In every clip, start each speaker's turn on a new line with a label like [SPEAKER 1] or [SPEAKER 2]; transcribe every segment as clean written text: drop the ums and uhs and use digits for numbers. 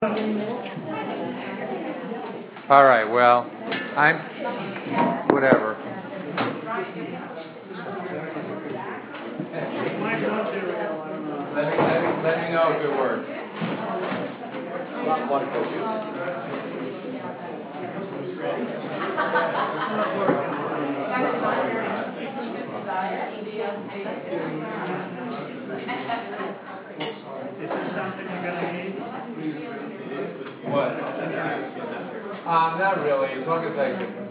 [SPEAKER 1] All right, well, I'm, whatever. Let me know if it works.
[SPEAKER 2] Is this something you're going to need?
[SPEAKER 1] What? Not really, as long as I can.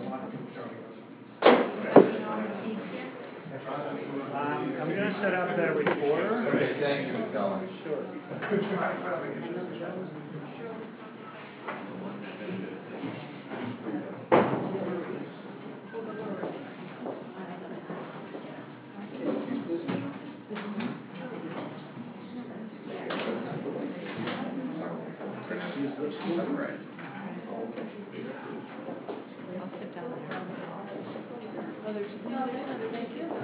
[SPEAKER 2] I'm going to set up the recorder.
[SPEAKER 1] Okay, thank you, Ms. Ellen.
[SPEAKER 2] Sure.
[SPEAKER 3] I'll sit down there. Oh, there's thank you.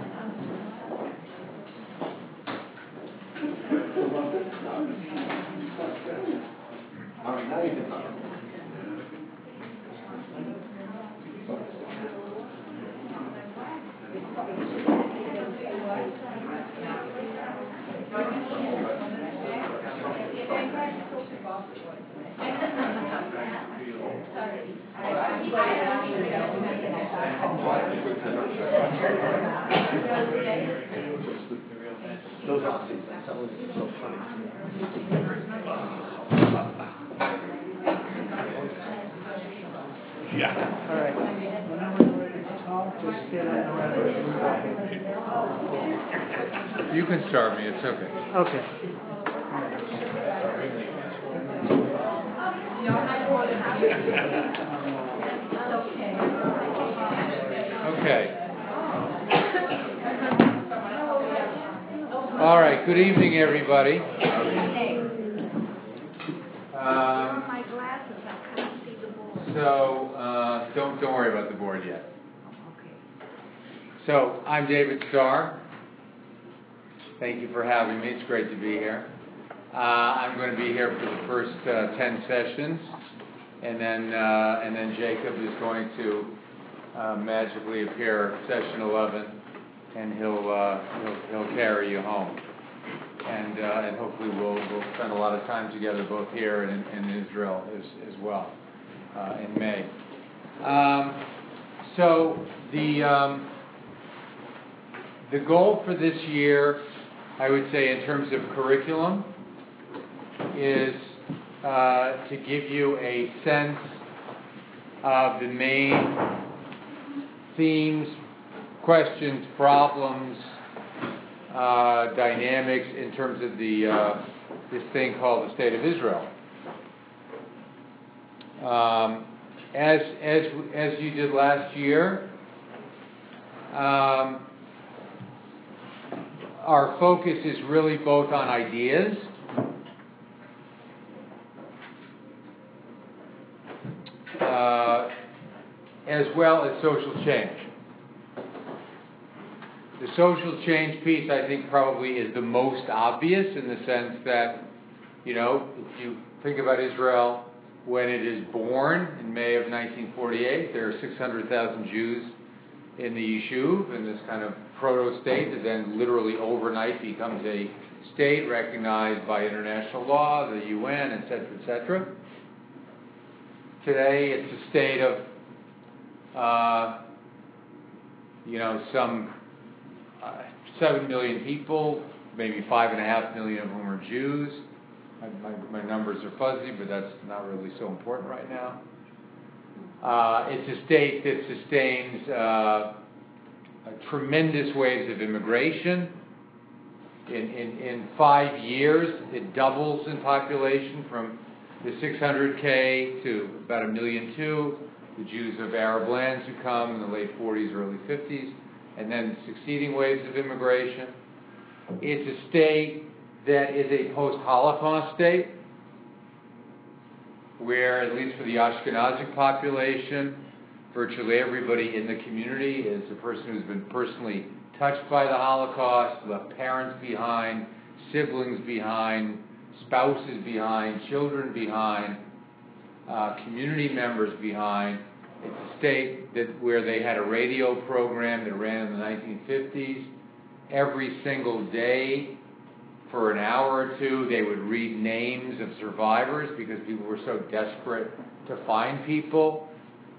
[SPEAKER 4] All right, now you can talk. Those Aussies, I'm telling you, it's so funny. Yeah.
[SPEAKER 2] All right. Whenever you're ready to talk, just get in the
[SPEAKER 1] You can start me, it's okay.
[SPEAKER 2] Okay.
[SPEAKER 1] Okay. All right, good evening, everybody.
[SPEAKER 3] My glasses, I can't see the board.
[SPEAKER 1] So, don't worry about the board yet.
[SPEAKER 3] Okay.
[SPEAKER 1] So, I'm David Starr. Thank you for having me. It's great to be here. I'm going to be here for the first 10 sessions, and then Jacob is going to magically appear at session 11, and he'll carry you home. And hopefully we'll spend a lot of time together, both here and in Israel as well, in May. So the goal for this year, I would say, in terms of curriculum, is to give you a sense of the main themes, questions, problems, dynamics in terms of this thing called the State of Israel. As you did last year, our focus is really both on ideas as well as social change. The social change piece, I think, probably is the most obvious in the sense that, if you think about Israel, when it is born in May of 1948, there are 600,000 Jews in the Yishuv, in this kind of proto-state that then literally overnight becomes a state recognized by international law, the UN, etc., etc. Today, it's a state of, some 7 million people, maybe 5.5 million of them are Jews. My numbers are fuzzy, but that's not really so important right now. It's a state that sustains tremendous waves of immigration. In 5 years, it doubles in population from the 600K to about 1.2 million. The Jews of Arab lands who come in the late 40s, early 50s, and then succeeding waves of immigration. It's a state that is a post-Holocaust state, where, at least for the Ashkenazic population, virtually everybody in the community is a person who's been personally touched by the Holocaust, left parents behind, siblings behind, spouses behind, children behind, community members behind. It's a state where they had a radio program that ran in the 1950s. Every single day, for an hour or two, they would read names of survivors because people were so desperate to find people.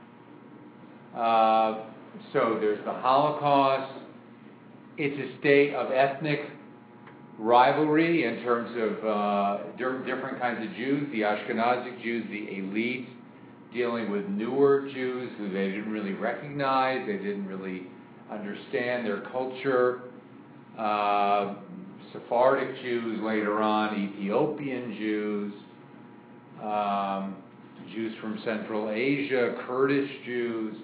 [SPEAKER 1] So there's the Holocaust. It's a state of ethnic rivalry in terms of different kinds of Jews, the Ashkenazic Jews, the elite, dealing with newer Jews who they didn't really recognize, they didn't really understand their culture. Sephardic Jews later on, Ethiopian Jews, Jews from Central Asia, Kurdish Jews.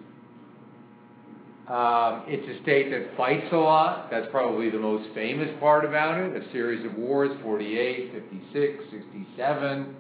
[SPEAKER 1] It's a state that fights a lot. That's probably the most famous part about it. A series of wars, 48, 56, 67,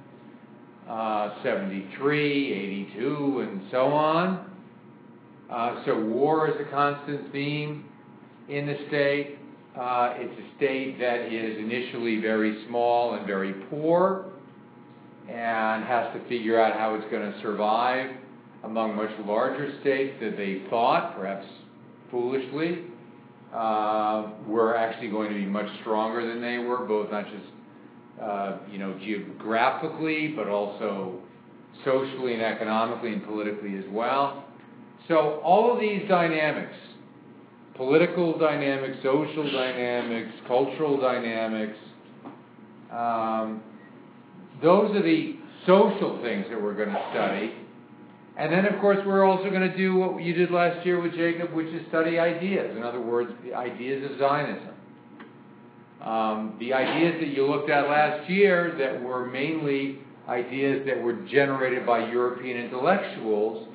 [SPEAKER 1] 73, 82, and so on. So war is a constant theme in the state. It's a state that is initially very small and very poor and has to figure out how it's going to survive among much larger states that they thought, perhaps foolishly, were actually going to be much stronger than they were, both not just geographically, but also socially and economically and politically as well. So all of these dynamics, political dynamics, social dynamics, cultural dynamics, those are the social things that we're going to study. And then, of course, we're also going to do what you did last year with Jacob, which is study ideas. In other words, the ideas of Zionism. The ideas that you looked at last year that were mainly ideas that were generated by European intellectuals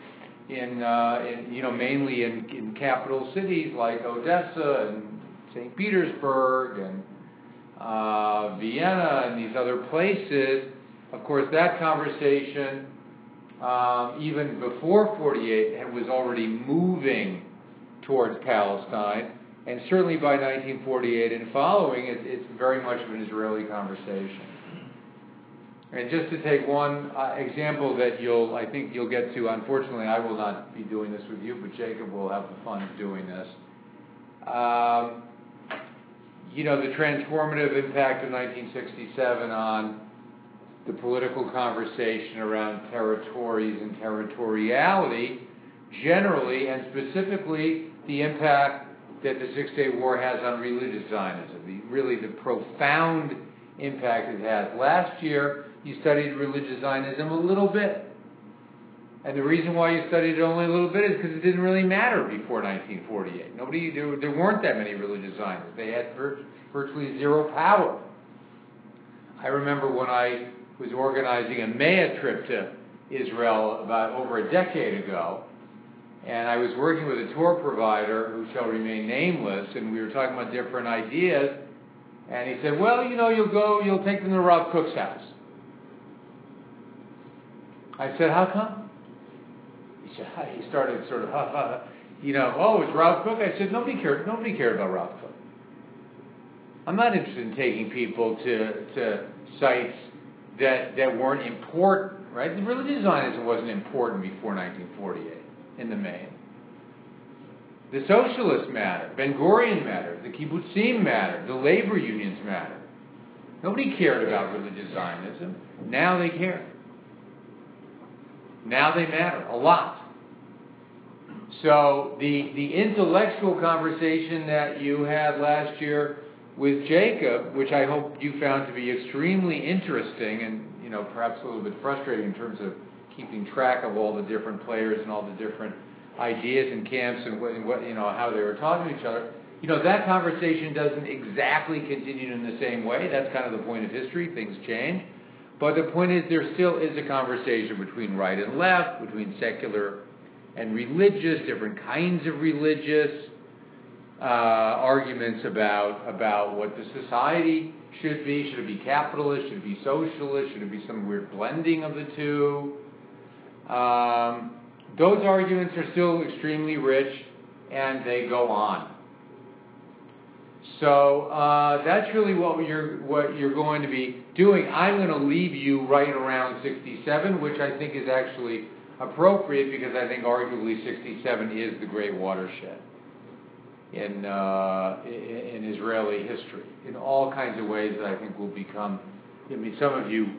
[SPEAKER 1] mainly in capital cities like Odessa and St. Petersburg and Vienna and these other places. Of course, that conversation, even before 48, was already moving towards Palestine. And certainly by 1948 and following, it's very much of an Israeli conversation. And just to take one example that I think you'll get to, unfortunately I will not be doing this with you, but Jacob will have the fun of doing this. The transformative impact of 1967 on the political conversation around territories and territoriality generally, and specifically the impact that the Six-Day War has on religious Zionism, the profound impact it has. Last year, you studied religious Zionism a little bit. And the reason why you studied it only a little bit is because it didn't really matter before 1948. There weren't that many religious Zionists. They had virtually zero power. I remember when I was organizing a MEA trip to Israel about over a decade ago, and I was working with a tour provider who shall remain nameless, and we were talking about different ideas, and he said, well, you'll take them to Rav Kook's house. I said, how come? He started sort of, oh, it's Rav Kook? I said, nobody cared about Rav Kook. I'm not interested in taking people to sites that weren't important, right? The religious Zionism wasn't important before 1948 in the main. The socialists mattered. Ben Gurion mattered. The kibbutzim mattered. The labor unions mattered. Nobody cared about religious Zionism. Now they care. Now they matter a lot. So the intellectual conversation that you had last year with Jacob, which I hope you found to be extremely interesting and perhaps a little bit frustrating in terms of keeping track of all the different players and all the different ideas and camps and what how they were talking to each other. That conversation doesn't exactly continue in the same way. That's kind of the point of history. Things change. But the point is there still is a conversation between right and left, between secular and religious, different kinds of religious, arguments about what the society should be. Should it be capitalist? Should it be socialist? Should it be some weird blending of the two? Those arguments are still extremely rich, and they go on. So that's really what you're going to be doing. I'm going to leave you right around 67, which I think is actually appropriate because I think arguably 67 is the great watershed in Israeli history in all kinds of ways that I think will become. I mean, some of you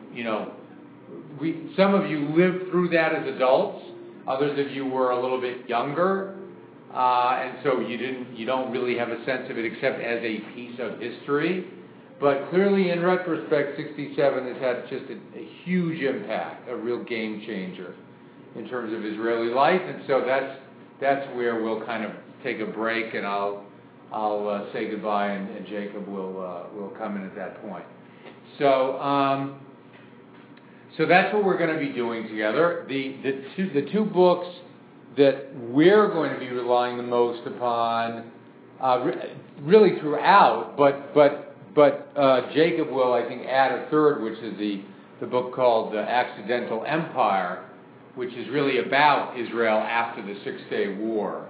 [SPEAKER 1] lived through that as adults. Others of you were a little bit younger. And so you don't really have a sense of it except as a piece of history. But clearly, in retrospect, 67 has had just a huge impact, a real game changer in terms of Israeli life. And so that's where we'll kind of take a break, and I'll say goodbye, and Jacob will come in at that point. So that's what we're going to be doing together. The two books that we're going to be relying the most upon, really throughout, but Jacob will, I think, add a third, which is the book called Accidental Empire, which is really about Israel after the Six-Day War.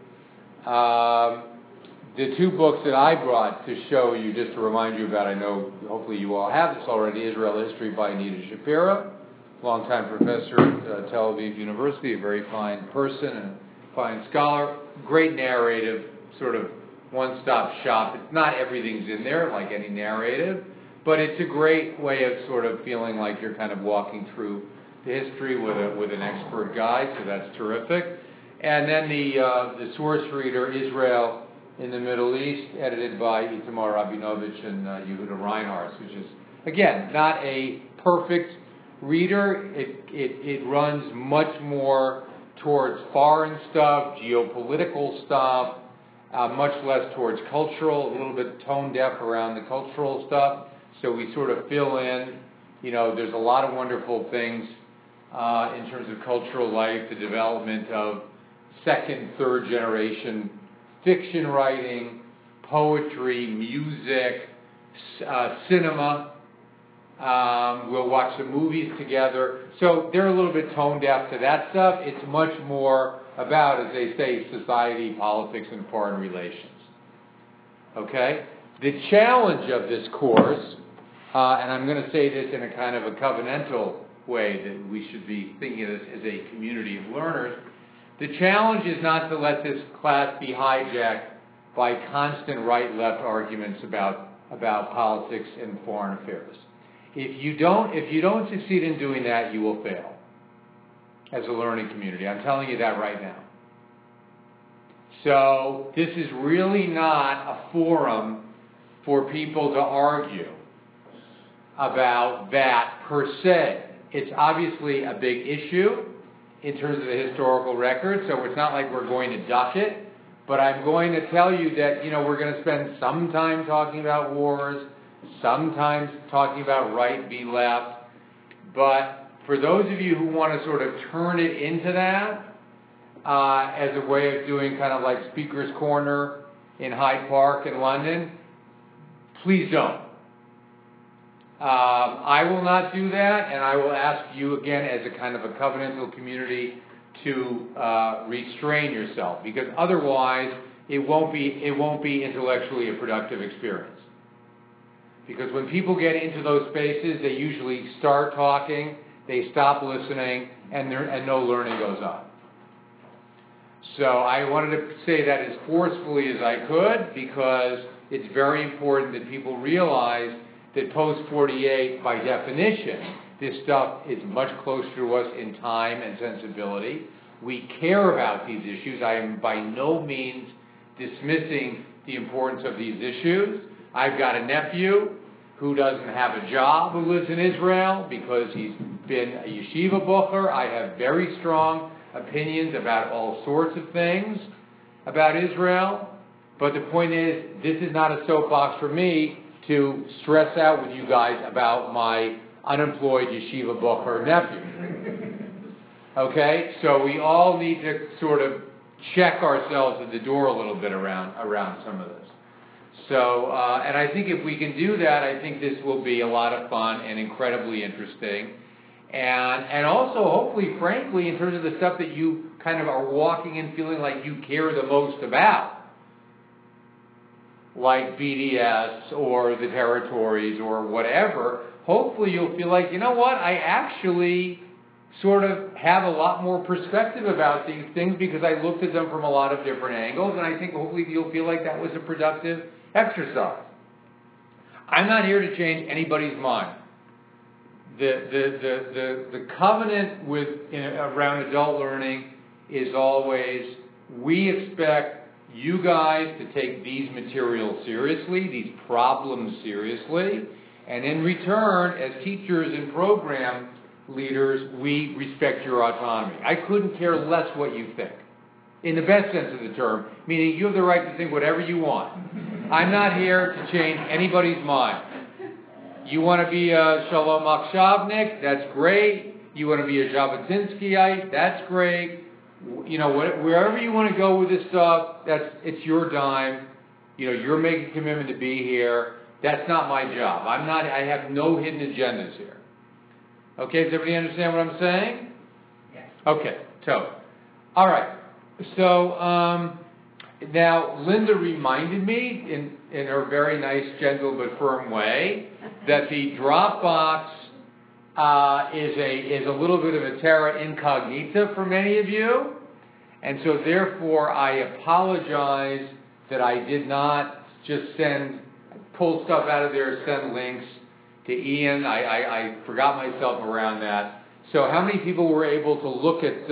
[SPEAKER 1] The two books that I brought to show you, just to remind you about, I know hopefully you all have this already, Israel History by Anita Shapira, longtime professor at Tel Aviv University, a very fine person and fine scholar, great narrative, sort of one-stop shop. It's not everything's in there like any narrative, but it's a great way of sort of feeling like you're kind of walking through the history with an expert guide, so that's terrific. And then the source reader, Israel in the Middle East, edited by Itamar Rabinovich and Yehuda Reinhardt, which is, again, not a perfect reader. It runs much more towards foreign stuff, geopolitical stuff, much less towards cultural, a little bit tone deaf around the cultural stuff. So we sort of fill in, there's a lot of wonderful things in terms of cultural life, the development of second, third generation fiction writing, poetry, music, cinema. We'll watch some movies together. So they're a little bit tone deaf to that stuff. It's much more about, as they say, society, politics, and foreign relations. Okay? The challenge of this course, and I'm going to say this in a kind of a covenantal way, that we should be thinking of this as a community of learners. The challenge is not to let this class be hijacked by constant right-left arguments about politics and foreign affairs. If you don't succeed in doing that, you will fail as a learning community. I'm telling you that right now. So this is really not a forum for people to argue about that per se. It's obviously a big issue in terms of the historical record, so it's not like we're going to duck it, but I'm going to tell you that, we're going to spend some time talking about wars, sometimes talking about right v left, but for those of you who want to sort of turn it into that as a way of doing kind of like Speaker's Corner in Hyde Park in London, please don't. I will not do that, and I will ask you again as a kind of a covenantal community to restrain yourself, because otherwise it won't be intellectually a productive experience. Because when people get into those spaces, they usually start talking, they stop listening, and no learning goes on. So I wanted to say that as forcefully as I could, because it's very important that people realize that post-48, by definition, this stuff is much closer to us in time and sensibility. We care about these issues. I am by no means dismissing the importance of these issues. I've got a nephew who doesn't have a job who lives in Israel because he's been a yeshiva bocher. I have very strong opinions about all sorts of things about Israel. But the point is, this is not a soapbox for me to stress out with you guys about my unemployed yeshiva bocher nephew. Okay? So we all need to sort of check ourselves at the door a little bit around some of this. So, and I think if we can do that, I think this will be a lot of fun and incredibly interesting. And also, hopefully, frankly, in terms of the stuff that you kind of are walking in feeling like you care the most about, like BDS or the territories or whatever, hopefully you'll feel like, you know what, I actually sort of have a lot more perspective about these things because I looked at them from a lot of different angles, and I think hopefully you'll feel like that was a productive exercise. I'm not here to change anybody's mind. The covenant around adult learning is always, we expect you guys to take these materials seriously, these problems seriously, and in return, as teachers and program leaders, we respect your autonomy. I couldn't care less what you think. In the best sense of the term, meaning you have the right to think whatever you want. I'm not here to change anybody's mind. You want to be a Shalom Akshavnik? That's great. You want to be a Jabotinskyite? That's great. You know, wherever you want to go with this stuff, it's your dime. You know, you're making a commitment to be here. That's not my job. I have no hidden agendas here. Okay, does everybody understand what I'm saying?
[SPEAKER 2] Yes.
[SPEAKER 1] Okay, so, all right. So, now Linda reminded me in her very nice, gentle but firm way that the Dropbox is a little bit of a terra incognita for many of you, and so therefore I apologize that I did not just pull stuff out of there, send links to Ian. I forgot myself around that. So how many people were able to look at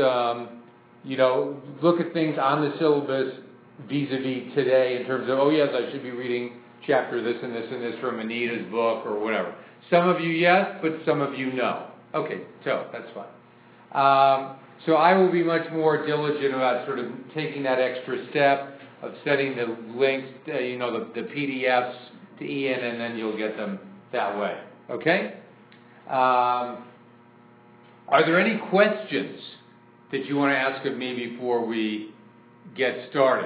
[SPEAKER 1] things on the syllabus vis-a-vis today in terms of, oh yes, I should be reading chapter this and this and this from Anita's book or whatever. Some of you yes, but some of you no. Okay, so that's fine. So I will be much more diligent about sort of taking that extra step of sending the links, the PDFs to Ian, and then you'll get them that way. Okay? Are there any questions that you want to ask of me before we get started?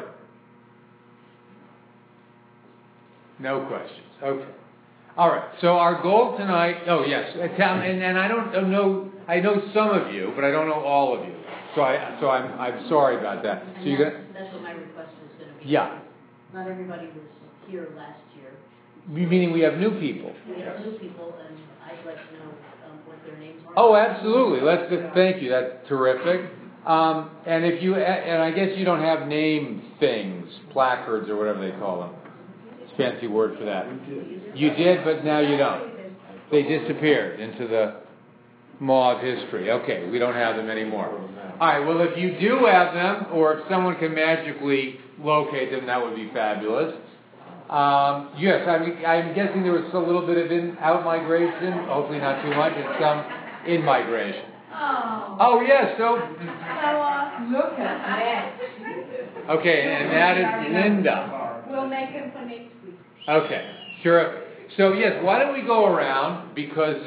[SPEAKER 1] No questions. Okay. All right. So our goal tonight. Oh yes, and I don't know. I know some of you, but I don't know all of you. So I'm sorry about that.
[SPEAKER 5] And
[SPEAKER 1] so you got.
[SPEAKER 5] That's what my request was going to be.
[SPEAKER 1] Yeah.
[SPEAKER 5] Not everybody was here last year.
[SPEAKER 1] Meaning we have new people.
[SPEAKER 5] We have new people, and I'd like to know what their names are.
[SPEAKER 1] Oh, absolutely. Thank you. That's terrific. And I guess you don't have name things, placards or whatever they call them. It's a fancy word for that. You did, but now you don't. They disappeared into the maw of history. Okay, we don't have them anymore. All right, well, if you do have them, or if someone can magically locate them, that would be fabulous. Yes, I'm guessing there was a little bit of in-out migration, hopefully not too much, and some in-migration. Oh, yes, so...
[SPEAKER 6] Look at that.
[SPEAKER 1] Okay, and that is Linda.
[SPEAKER 6] We'll make it for next week.
[SPEAKER 1] Okay, sure. So yes, why don't we go around because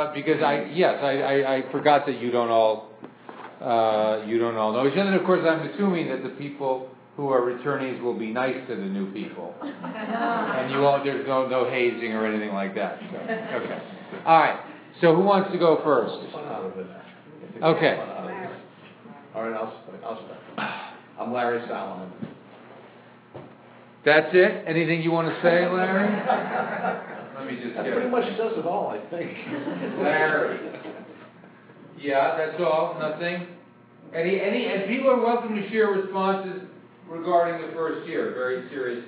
[SPEAKER 1] I forgot that you don't all know each other. And of course, I'm assuming that the people who are returnees will be nice to the new people, and there's no hazing or anything like that. So, okay, all right. So who wants to go first? Okay.
[SPEAKER 4] All right, I'll start. I'm Larry Salomon.
[SPEAKER 1] That's it? Anything you want to say, Larry? Let me just
[SPEAKER 4] That
[SPEAKER 1] get
[SPEAKER 4] pretty
[SPEAKER 1] it.
[SPEAKER 4] much says it all, I think.
[SPEAKER 1] Larry. Yeah, that's all. Nothing. And people are welcome to share responses regarding the first year, very seriously.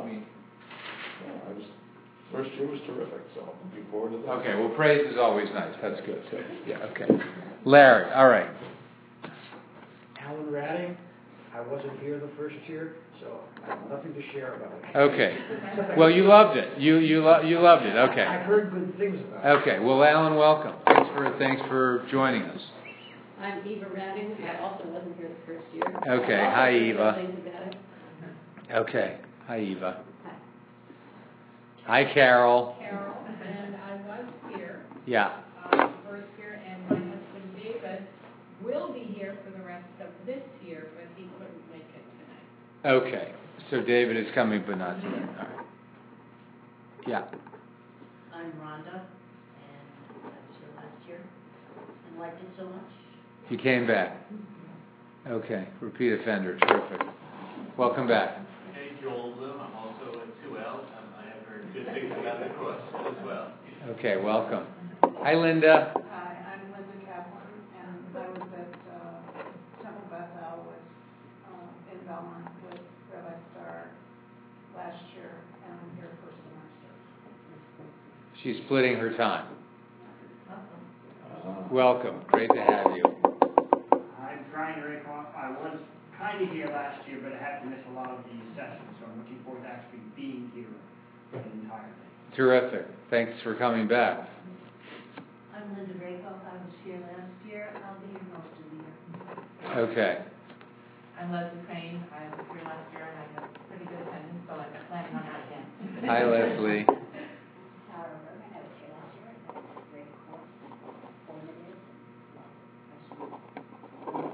[SPEAKER 4] First year was terrific, so I'm looking forward to this.
[SPEAKER 1] Okay, well, praise is always nice. That's good. So, yeah, okay. Larry, all right.
[SPEAKER 2] Alan Radding, I wasn't here the first year, so I have nothing to share about it.
[SPEAKER 1] Okay. Well, you loved it. You loved it. Okay.
[SPEAKER 2] I've heard good things about it.
[SPEAKER 1] Okay. Well, Alan, welcome. Thanks for joining us.
[SPEAKER 3] I'm Eva Radding. I also wasn't here the first year.
[SPEAKER 1] Okay.
[SPEAKER 3] I also
[SPEAKER 1] Hi,
[SPEAKER 3] heard
[SPEAKER 1] Eva.
[SPEAKER 3] good things about it.
[SPEAKER 1] Okay. Hi, Eva.
[SPEAKER 3] Hi.
[SPEAKER 1] Hi, Carol.
[SPEAKER 6] Carol, and I was here
[SPEAKER 1] Yeah.
[SPEAKER 6] first year, and my husband David will be here for the rest of this year, but he couldn't make it tonight.
[SPEAKER 1] Okay. So David is coming, but not today. All right. Yeah.
[SPEAKER 5] I'm Rhonda, and I was here last year, and liked it so much.
[SPEAKER 1] You came back. Okay. Repeat offender. Terrific. Welcome back.
[SPEAKER 7] Hey, Joel Bloom. I'm also at 2L, Takes another course as well.
[SPEAKER 1] Okay, welcome. Hi, Linda.
[SPEAKER 8] Hi, I'm Linda Kaplan, and I was at Temple Beth El in Belmont with Rabbi Starr last year, and I'm here for semester.
[SPEAKER 1] She's splitting her time.
[SPEAKER 5] Welcome.
[SPEAKER 1] Welcome. Great to have you.
[SPEAKER 9] I'm Brian Rakoff. I was kind of here last year, but I had to miss a lot of the sessions, so I'm looking forward to actually being here for the entire thing.
[SPEAKER 1] Terrific. Thanks for coming back.
[SPEAKER 5] I'm Linda Rakoff. I was here last year. I'll be here most of the year.
[SPEAKER 1] Okay.
[SPEAKER 10] I'm Leslie Crane. I was here last year and I had pretty good attendance, so I'm planning on that again.
[SPEAKER 1] Hi, Leslie.
[SPEAKER 5] Tara Berman. I was here last year. It was a great course, formative, and lots of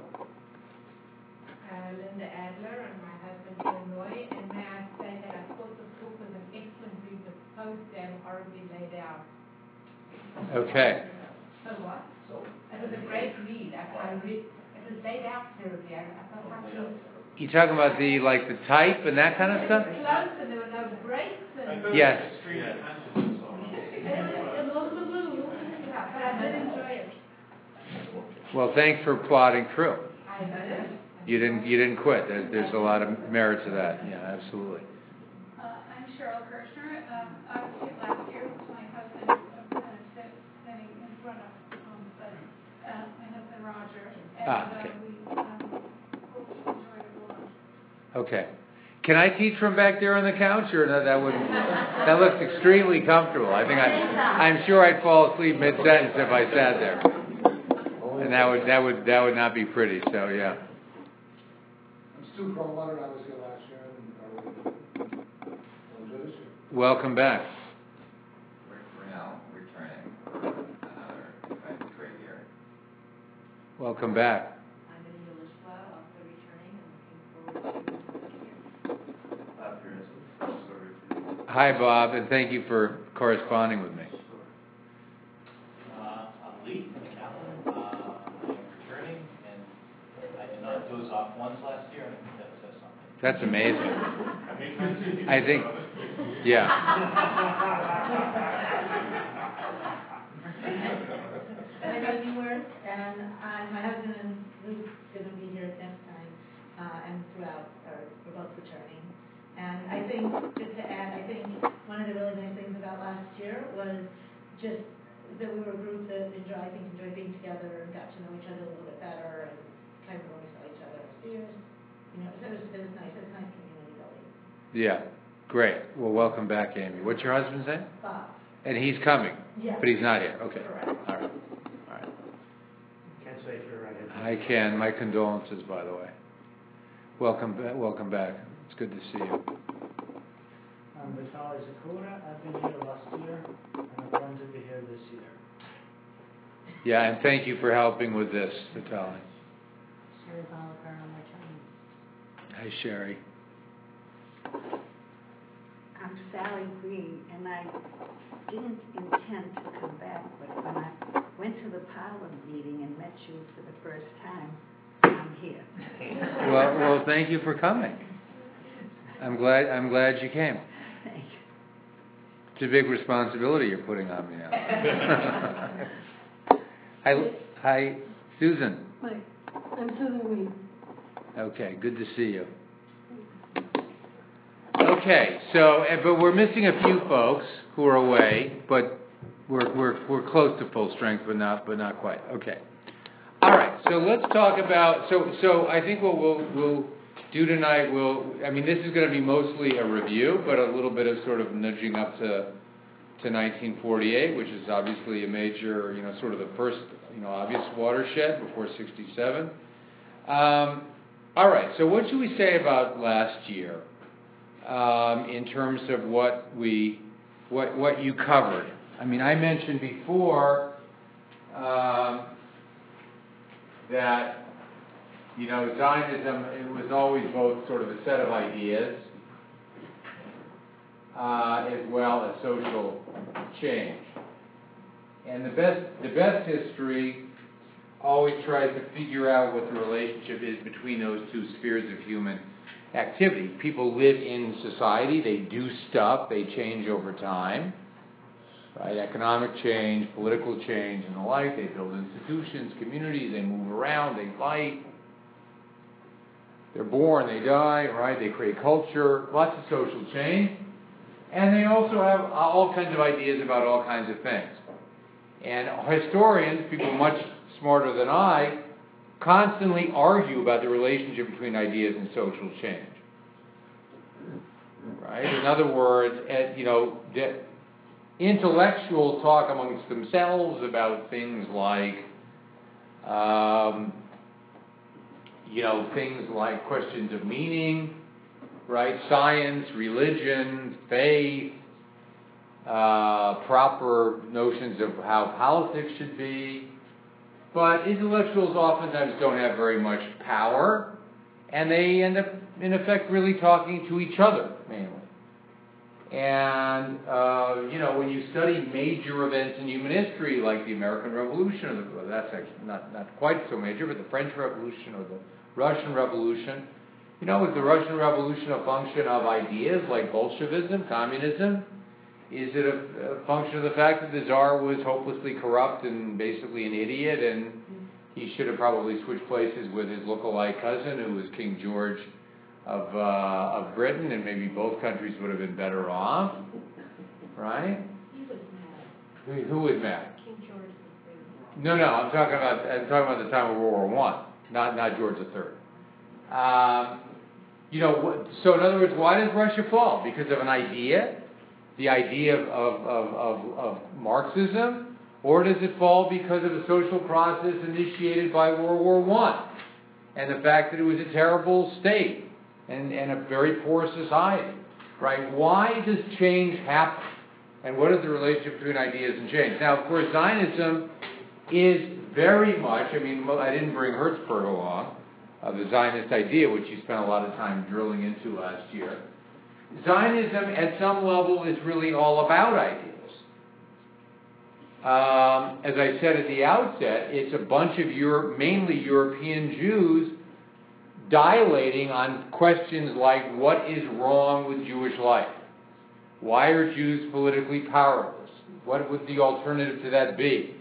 [SPEAKER 6] Linda Adler and my husband Illinois, and may I say that I thought the book was an excellent read, but so damn horribly laid out.
[SPEAKER 1] Okay.
[SPEAKER 6] So what? It was a great read. I read. It was laid out terribly. I felt like it was.
[SPEAKER 1] You talking about the type and that kind of stuff?
[SPEAKER 6] It was close, and there were no breaks. And
[SPEAKER 1] Yes.
[SPEAKER 6] it was a little, yeah, but I did enjoy it.
[SPEAKER 1] Well, thanks for plodding through.
[SPEAKER 6] I did.
[SPEAKER 1] You didn't quit. There's a lot of merit to that. Yeah, absolutely.
[SPEAKER 8] I'm Cheryl Kirshner. I was here last year with my husband, sitting in front of my husband Roger, and
[SPEAKER 1] Okay.
[SPEAKER 8] we hope you enjoyed it a lot.
[SPEAKER 1] Okay. Can I teach from back there on the couch, or no, that looks extremely comfortable. I'm sure I'd fall asleep mid-sentence if I sat there, and that would not be pretty. So yeah.
[SPEAKER 11] I'm Stu Perlmutter. I was here last year, and I'm good this year.
[SPEAKER 1] Welcome back.
[SPEAKER 7] We're now returning for another great year.
[SPEAKER 1] Welcome back.
[SPEAKER 5] I'm Anita Lishwa, also returning and looking forward to the year.
[SPEAKER 7] Bob Pierce, over to
[SPEAKER 1] Hi, Bob, and thank you for corresponding with me.
[SPEAKER 12] I'm Lee McAllen. I'm returning, and I did not doze off once last year, and I think that says something.
[SPEAKER 1] That's amazing.
[SPEAKER 7] I
[SPEAKER 1] I think, yeah.
[SPEAKER 5] I'm Amy Worth, and my husband and Luke's going to be here next time, and throughout, we're both returning. And I think, just to add, I think one of the really nice things about last year was just that we were a group that enjoyed being together and got to know each other a little bit better, and kind of when we saw each other upstairs. So it was nice. It's a nice community building.
[SPEAKER 1] Yeah, great. Well, welcome back, Amy. What's your husband's name?
[SPEAKER 5] Bob.
[SPEAKER 1] And he's coming,
[SPEAKER 5] Yes.
[SPEAKER 1] but he's not here. Okay,
[SPEAKER 5] Correct.
[SPEAKER 1] all right.
[SPEAKER 2] Can't say for right.
[SPEAKER 1] I can. My condolences, by the way. Welcome back. It's good to see you.
[SPEAKER 2] I'm Vitaly Zakura. I've been here last year, and I plan to be here this year.
[SPEAKER 1] Yeah, and thank you for helping with this, Vitaly.
[SPEAKER 5] Sherry Bolliger, I'm returning.
[SPEAKER 1] Hi, Sherry.
[SPEAKER 13] I'm Sally Green, and I didn't intend to come back, but when I went to the Parliament meeting and met you for the first time, I'm here.
[SPEAKER 1] Well, thank you for coming. I'm glad you came.
[SPEAKER 13] Thank you.
[SPEAKER 1] It's a big responsibility you're putting on me now. Hi, Susan.
[SPEAKER 3] Hi, I'm Susan Weed.
[SPEAKER 1] Okay, good to see you. Okay, so but we're missing a few folks who are away, but we're close to full strength, but not quite. Okay. All right, so let's talk about so I think what we'll do tonight this is going to be mostly a review, but a little bit of sort of nudging up to 1948, which is obviously a major, sort of the first, obvious watershed before 67. All right, so what should we say about last year in terms of what you covered? I mean, I mentioned before that, Zionism, it was always both sort of a set of ideas as well as social change. And the best history always tries to figure out what the relationship is between those two spheres of human activity. People live in society, they do stuff, they change over time, right? Economic change, political change, and the like. They build institutions, communities, they move around, they fight. They're born, they die, right? They create culture, lots of social change. And they also have all kinds of ideas about all kinds of things. And historians, people much smarter than I, constantly argue about the relationship between ideas and social change. Right? In other words, the intellectuals talk amongst themselves about things like, things like questions of meaning, right? Science, religion, faith, proper notions of how politics should be. But intellectuals oftentimes don't have very much power, and they end up, in effect, really talking to each other, mainly. And, when you study major events in human history, like the American Revolution, or that's actually not quite so major, but the French Revolution or the Russian Revolution, is the Russian Revolution a function of ideas like Bolshevism, communism? Is it a function of the fact that the Tsar was hopelessly corrupt and basically an idiot, and he should have probably switched places with his lookalike cousin, who was King George of Britain, and maybe both countries would have been better off, right?
[SPEAKER 5] He was mad.
[SPEAKER 1] Who was mad?
[SPEAKER 5] King George was
[SPEAKER 1] No, I'm talking about the time of World War I, not George III. So in other words, why does Russia fall? Because of an idea? The idea of Marxism? Or does it fall because of a social process initiated by World War I? And the fact that it was a terrible state and a very poor society, right? Why does change happen? And what is the relationship between ideas and change? Now, of course, Zionism is very much, I didn't bring Herzberg along, the Zionist idea, which you spent a lot of time drilling into last year. Zionism, at some level, is really all about ideas. As I said at the outset, it's a bunch of mainly European Jews dilating on questions like, what is wrong with Jewish life? Why are Jews politically powerless? What would the alternative to that be?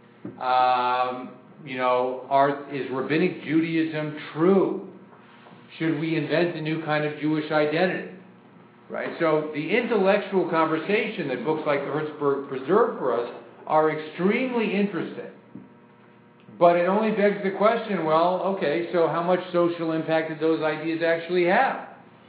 [SPEAKER 1] Is Rabbinic Judaism true? Should we invent a new kind of Jewish identity? Right? So the intellectual conversation that books like the Herzberg preserve for us are extremely interesting. But it only begs the question, well, okay, so how much social impact did those ideas actually have?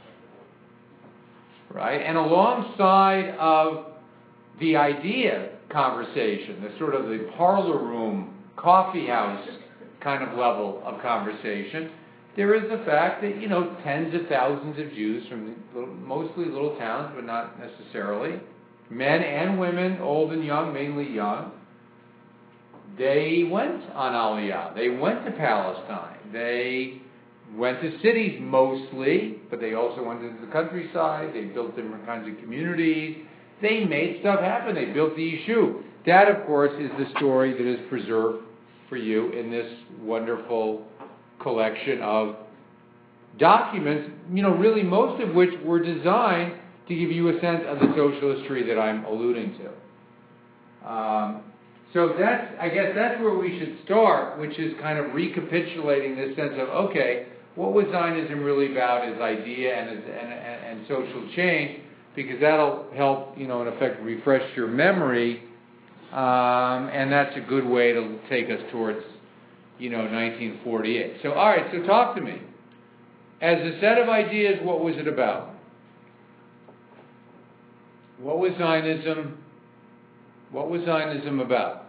[SPEAKER 1] Right? And alongside of the idea conversation, the sort of the parlor room, coffee house kind of level of conversation, there is the fact that, tens of thousands of Jews from mostly little towns, but not necessarily, men and women, old and young, mainly young, they went on Aliyah. They went to Palestine. They went to cities mostly, but they also went into the countryside. They built different kinds of communities. They made stuff happen. They built the Yishuv. That, of course, is the story that is preserved for you in this wonderful collection of documents, really most of which were designed to give you a sense of the social history that I'm alluding to. So I guess that's where we should start, which is kind of recapitulating this sense of, okay, what was Zionism really about as idea and social change, because that'll help, in effect, refresh your memory, and that's a good way to take us towards, 1948. So, all right, so talk to me. As a set of ideas, what was it about? What was Zionism about?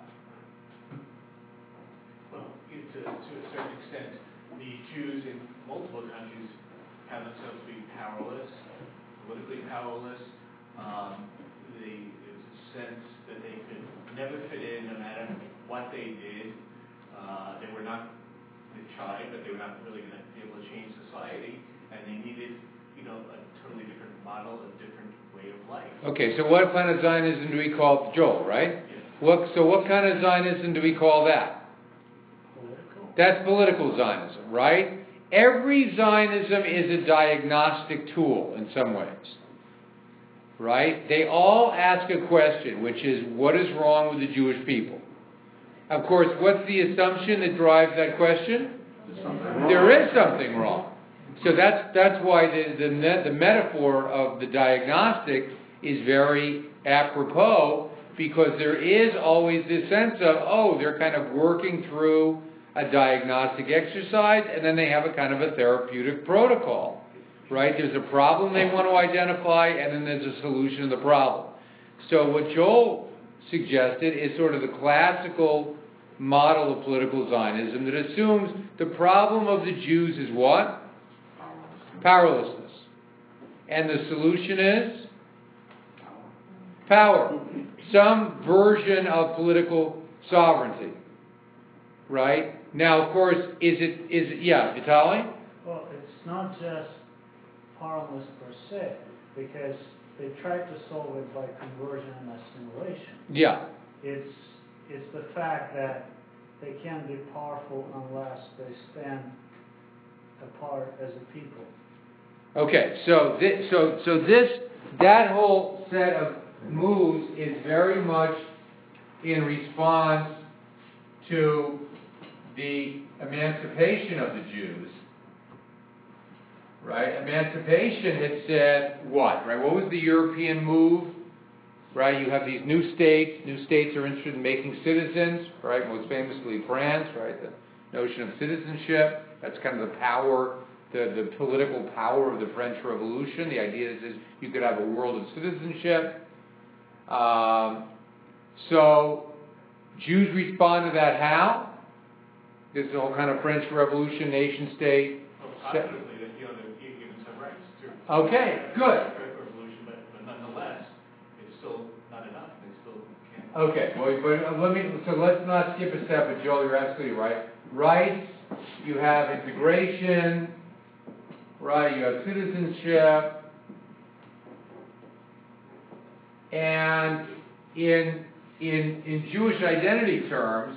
[SPEAKER 12] Well, to a certain extent, the Jews in multiple countries found themselves to be powerless, politically powerless. There was a sense that they could never fit in no matter what they did. They were not, they tried, but they were not really going to be able to change society, and they needed, a totally different model, a different way of life.
[SPEAKER 1] Okay, so what kind of Zionism do we call Joel, right?
[SPEAKER 12] Yes.
[SPEAKER 1] What kind of Zionism do we call that?
[SPEAKER 2] political.
[SPEAKER 1] That's political Zionism, right? every Zionism is a diagnostic tool in some ways. Right? They all ask a question, which is, what is wrong with the Jewish people? Of course, what's the assumption that drives that question? There is something wrong. So that's why the metaphor of the diagnostic is very apropos, because there is always this sense of, oh, they're kind of working through a diagnostic exercise, and then they have a kind of a therapeutic protocol. Right? There's a problem they want to identify, and then there's a solution to the problem. So what Joel suggested is sort of the classical model of political Zionism that assumes the problem of the Jews is what? Powerlessness. And the solution is? Power. Some version of political sovereignty. Right? Now, of course, is it, yeah, Vitaly?
[SPEAKER 2] Well, it's not just powerless per se, because they tried to solve it by conversion and assimilation.
[SPEAKER 1] Yeah.
[SPEAKER 2] It's the fact that they can't be powerful unless they stand apart as a people.
[SPEAKER 1] Okay, so that whole set of moves is very much in response to the emancipation of the Jews. Right? Emancipation had said what? Right? What was the European move? Right? You have these new states. New states are interested in making citizens. Right? Most famously France. Right? The notion of citizenship. That's kind of the power, the political power of the French Revolution. The idea is you could have a world of citizenship. So Jews respond to that how? This whole kind of French Revolution, nation state. Okay, good.
[SPEAKER 12] Revolution, but nonetheless, it's still not enough. They still can't.
[SPEAKER 1] Okay, well, let's not skip a step. But Joel, you're absolutely right. Rights, you have integration, right? You have citizenship, and in Jewish identity terms,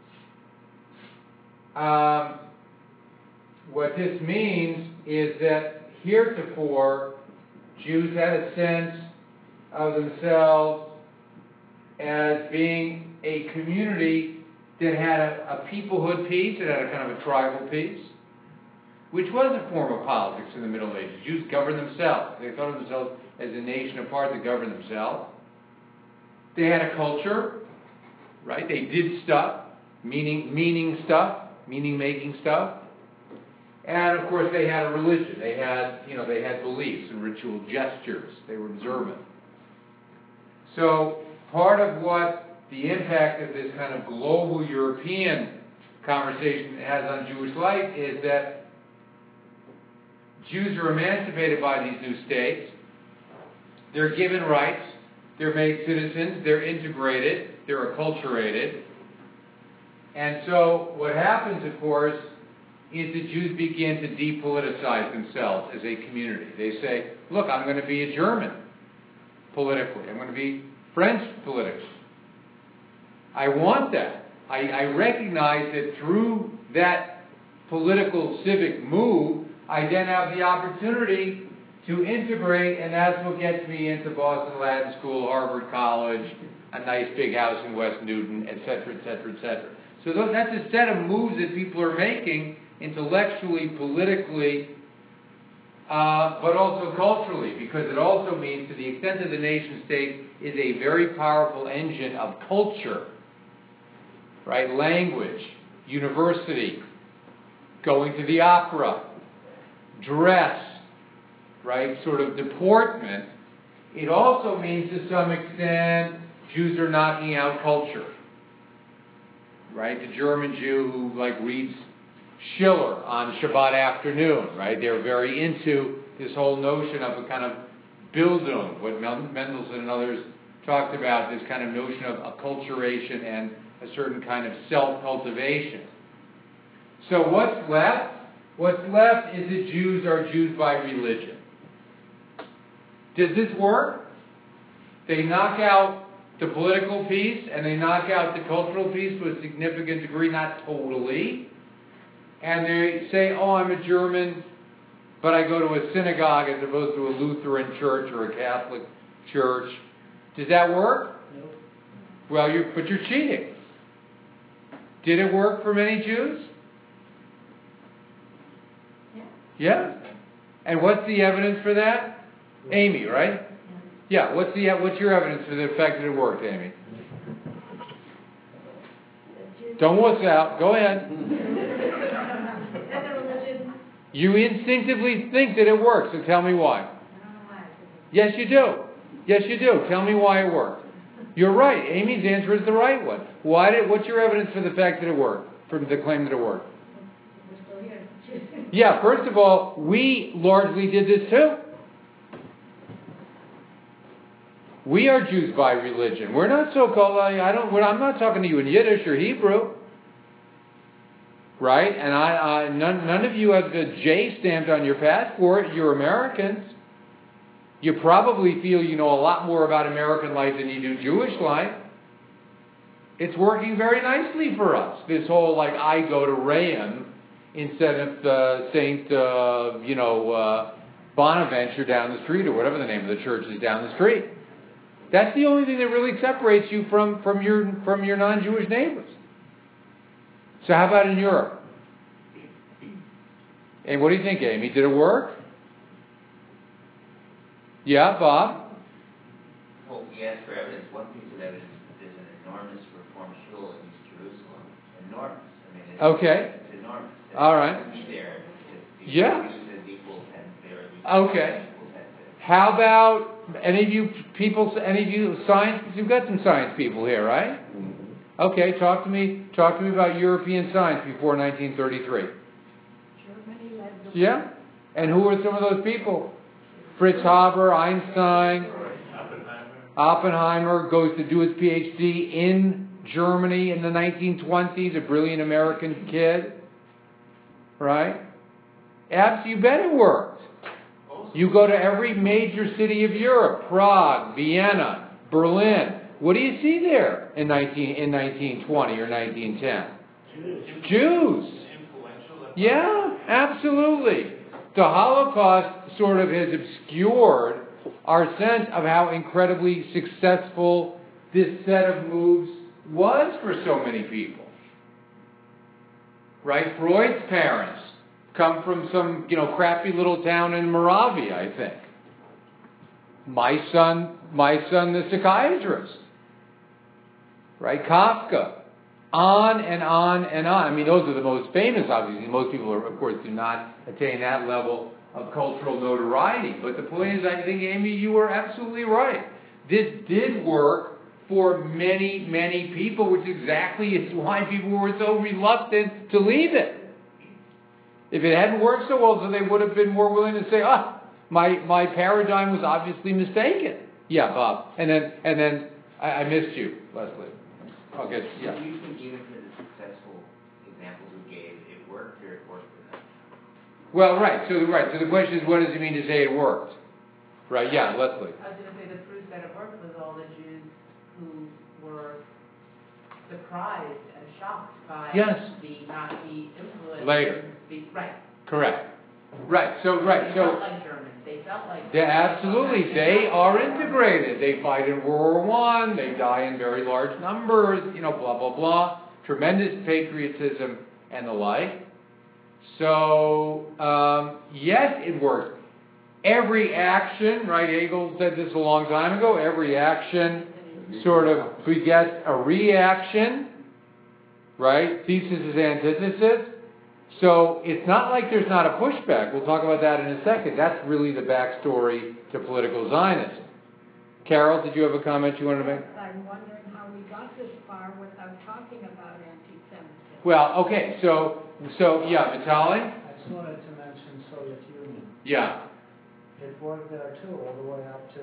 [SPEAKER 1] what this means is that heretofore, Jews had a sense of themselves as being a community that had a peoplehood piece, it had a kind of a tribal piece, which was a form of politics in the Middle Ages. Jews governed themselves. They thought of themselves as a nation apart that governed themselves. They had a culture, right? They did stuff, meaning-making stuff. And of course, they had a religion. They had beliefs and ritual gestures. They were observant. So part of what the impact of this kind of global European conversation has on Jewish life is that Jews are emancipated by these new states. They're given rights. They're made citizens. They're integrated. They're acculturated. And so what happens, of course, is that Jews begin to depoliticize themselves as a community. They say, look, I'm going to be a German politically. I'm going to be French politically. I want that. I recognize that through that political civic move, I then have the opportunity to integrate, and that's what gets me into Boston Latin School, Harvard College, a nice big house in West Newton, etc., etc., etc. So that's a set of moves that people are making intellectually, politically, but also culturally, because it also means to the extent that the nation state is a very powerful engine of culture, right? Language, university, going to the opera, dress, right? Sort of deportment. It also means to some extent Jews are knocking out culture, right? The German Jew who reads Schiller on Shabbat afternoon, right? They're very into this whole notion of a kind of Bildung, what Mendelssohn and others talked about, this kind of notion of acculturation and a certain kind of self-cultivation. So what's left? What's left is that Jews are Jews by religion. Does this work? They knock out the political piece and they knock out the cultural piece to a significant degree, not totally. and they say, oh, I'm a German, but I go to a synagogue as opposed to a Lutheran church or a Catholic church. Does that work?
[SPEAKER 2] No.
[SPEAKER 1] Well, but you're cheating. Did it work for many Jews? Yeah. And what's the evidence for that? Amy, right? Yeah. What's your evidence for the fact that it worked, Amy? Don't wuss out. Go ahead.
[SPEAKER 5] That the religion,
[SPEAKER 1] You instinctively think that it works, so tell me why.
[SPEAKER 5] I don't know why.
[SPEAKER 1] Yes, you do. Yes, you do. Tell me why it worked. You're right. Amy's answer is the right one. What's your evidence for the fact that it worked? For the claim that it worked?
[SPEAKER 5] We're still here.
[SPEAKER 1] Yeah, first of all, we largely did this too. We are Jews by religion. We're not so-called, I'm not talking to you in Yiddish or Hebrew. Right? And none of you have the J stamped on your passport. You're Americans. You probably feel you know a lot more about American life than you do Jewish life. It's working very nicely for us. This whole, I go to Reim instead of St. Bonaventure down the street, or whatever the name of the church is down the street. That's the only thing that really separates you from your non-Jewish neighbors. So how about in Europe? And what do you think, Amy? Did it work? Yeah, Bob?
[SPEAKER 7] Well, you asked for evidence. One piece of evidence is that there's an enormous Reform shul in East Jerusalem. Enormous. I mean,
[SPEAKER 1] Okay.
[SPEAKER 7] It's enormous.
[SPEAKER 1] All right.
[SPEAKER 7] It's there because
[SPEAKER 1] Yeah.
[SPEAKER 7] Jews as equal tenth there.
[SPEAKER 1] Okay. How about any of you science? You've got some science people here, right? Okay, talk to me about European science before 1933.
[SPEAKER 13] Germany led the
[SPEAKER 1] Yeah? And who were some of those people? Fritz Haber, Einstein, Oppenheimer goes to do his PhD in Germany in the 1920s, a brilliant American kid. Right? You bet it worked. You go to every major city of Europe, Prague, Vienna, Berlin. What do you see there in 1920 or 1910? Jews. Yeah, absolutely. The Holocaust sort of has obscured our sense of how incredibly successful this set of moves was for so many people. Right? Freud's parents come from some, crappy little town in Moravia, I think. My son, the psychiatrist. Right? Kafka. On and on and on. I mean, those are the most famous, obviously. Most people, of course, do not attain that level of cultural notoriety. But the point is, I think, Amy, you were absolutely right. This did work for many, many people, which exactly is why people were so reluctant to leave it. If it hadn't worked so well, so they would have been more willing to say, my paradigm was obviously mistaken. Yeah, Bob. And then I missed you, Leslie.
[SPEAKER 7] So you think even for the successful examples we gave, it worked or it worked enough?
[SPEAKER 1] Well, right. So the question is, what does it mean to say it worked? Right? Yeah, Leslie.
[SPEAKER 10] I was going to say the proof that it worked was all the Jews who were surprised and shocked by the Nazi influence.
[SPEAKER 1] Later.
[SPEAKER 10] Right.
[SPEAKER 1] Correct. Right. So
[SPEAKER 10] They felt like Germans. They felt like.
[SPEAKER 1] Absolutely. They are integrated. They fight in World War I. They die in very large numbers. Blah blah blah. Tremendous patriotism and the like. So yes, it works. Every action, right? Hegel said this a long time ago. Every action sort of begets a reaction. Right? Thesis is antithesis. So it's not like there's not a pushback. We'll talk about that in a second. That's really the backstory to political Zionism. Carol, did you have a comment you wanted to make?
[SPEAKER 6] I'm wondering how we got this far without talking about anti-Semitism.
[SPEAKER 1] Well, okay, so yeah, Vitaly?
[SPEAKER 2] I just wanted to mention Soviet Union.
[SPEAKER 1] Yeah.
[SPEAKER 2] It worked there too, all the way up to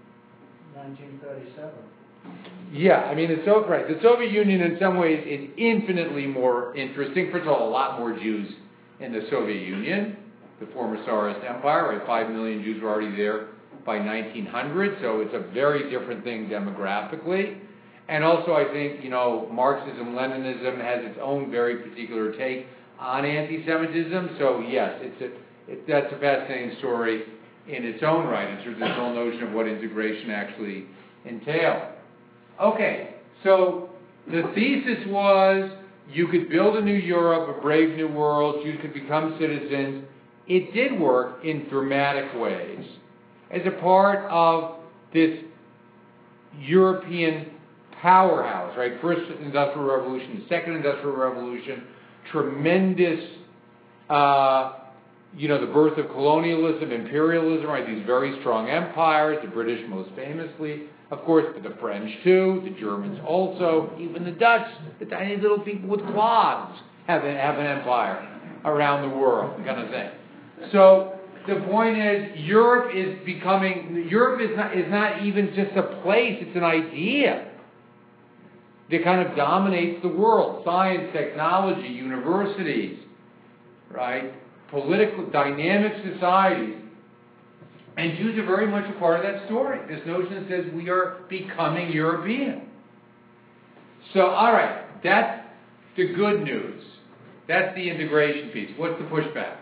[SPEAKER 2] 1937.
[SPEAKER 1] Yeah, I mean, the Soviet Union in some ways is infinitely more interesting. First of all, a lot more Jews in the Soviet Union, the former Tsarist Empire, right? 5 million Jews were already there by 1900, so it's a very different thing demographically. And also, I think, Marxism, Leninism has its own very particular take on anti-Semitism. So yes, that's a fascinating story in its own right, in terms of this whole notion of what integration actually entailed. Okay, so the thesis was you could build a new Europe, a brave new world, Jews could become citizens. It did work in dramatic ways as a part of this European powerhouse, right? First Industrial Revolution, Second Industrial Revolution, tremendous, the birth of colonialism, imperialism, right? These very strong empires, the British most famously, of course, but the French too, the Germans also, even the Dutch, the tiny little people with clogs have an empire around the world, kind of thing. So the point is, Europe is not even just a place, it's an idea that kind of dominates the world. Science, technology, universities, right? Political, dynamic societies. And Jews are very much a part of that story. This notion that says we are becoming European. So, all right, that's the good news. That's the integration piece. What's the pushback?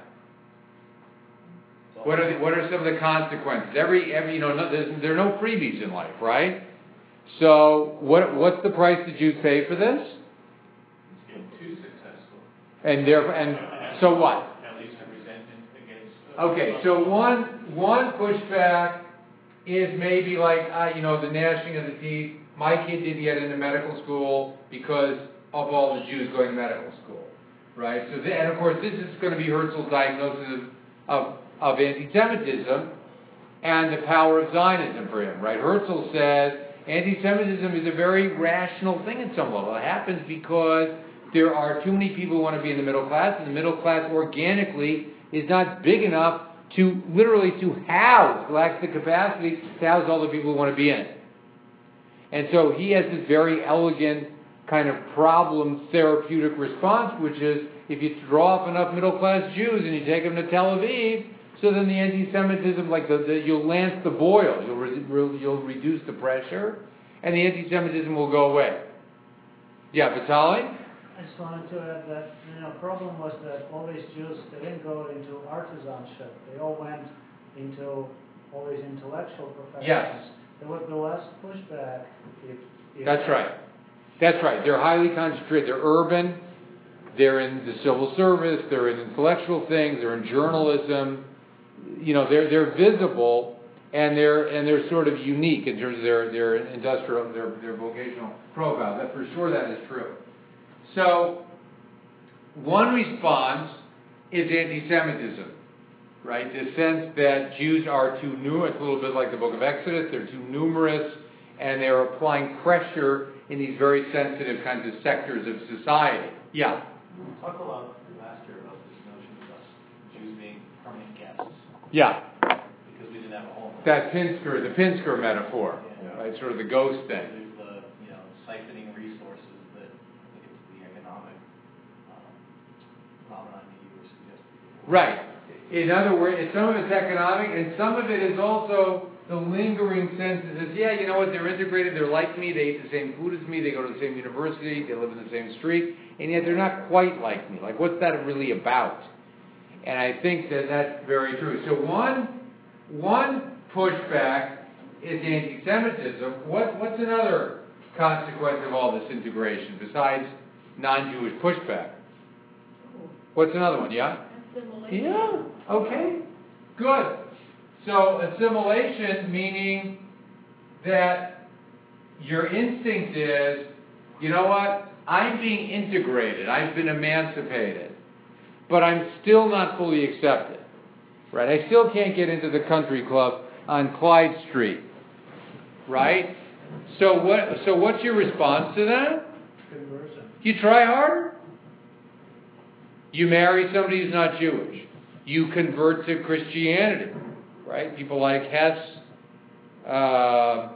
[SPEAKER 1] What are some of the consequences? There are no freebies in life, right? So, what's the price the Jews pay for this?
[SPEAKER 12] It's been too successful.
[SPEAKER 1] And so what?
[SPEAKER 12] At least a resentment against.
[SPEAKER 1] Okay, so one pushback is maybe like the gnashing of the teeth. My kid didn't get into medical school because of all the Jews going to medical school, right? So and of course this is going to be Herzl's diagnosis of anti-Semitism and the power of Zionism for him, right? Herzl says anti-Semitism is a very rational thing at some level. It happens because there are too many people who want to be in the middle class, and the middle class organically is not big enough to house, lacks the capacity to house all the people who want to be in it. And so he has this very elegant kind of problem therapeutic response, which is if you draw up enough middle class Jews and you take them to Tel Aviv, so then the anti-Semitism, you'll lance the boil, you'll reduce the pressure, and the anti-Semitism will go away. Yeah, Vitaly?
[SPEAKER 2] I just wanted to add that the problem was that all these Jews, they didn't go into artisanship. They all went into all these intellectual professions.
[SPEAKER 1] Yes.
[SPEAKER 2] There would be less pushback if
[SPEAKER 1] That's right. That's right. They're highly concentrated. They're urban. They're in the civil service. They're in intellectual things. They're in journalism. They're visible, and they're sort of unique in terms of their industrial, their vocational profile. That for sure that is true. So, one response is anti-Semitism, right? The sense that Jews are too numerous. It's a little bit like the book of Exodus. They're too numerous, and they're applying pressure in these very sensitive kinds of sectors of society. Yeah.
[SPEAKER 14] Talk a lot last year about this notion of Jews being permanent guests.
[SPEAKER 1] Yeah.
[SPEAKER 14] Because we didn't have a home.
[SPEAKER 1] That the Pinsker metaphor, right? Sort of the ghost thing.
[SPEAKER 14] There's the siphoning resources that I think it's the economic phenomenon that you were suggesting before.
[SPEAKER 1] Right. In other words, some of it's economic, and some of it is also the lingering sense that says, yeah, you know what, they're integrated, they're like me, they eat the same food as me, they go to the same university, they live in the same street, and yet they're not quite like me. Like, what's that really about? And I think that that's very true. So one pushback is anti-Semitism. What's another consequence of all this integration besides non-Jewish pushback? What's another one? Yeah?
[SPEAKER 6] Assimilation.
[SPEAKER 1] Yeah. Okay. Good. So assimilation meaning that your instinct is, you know what? I'm being integrated. I've been emancipated. But I'm still not fully accepted. Right? I still can't get into the country club on Clyde Street. Right? So what's your response to that?
[SPEAKER 2] conversion.
[SPEAKER 1] You try harder. You marry somebody who's not Jewish. You convert to Christianity. Right? People like Hess. No,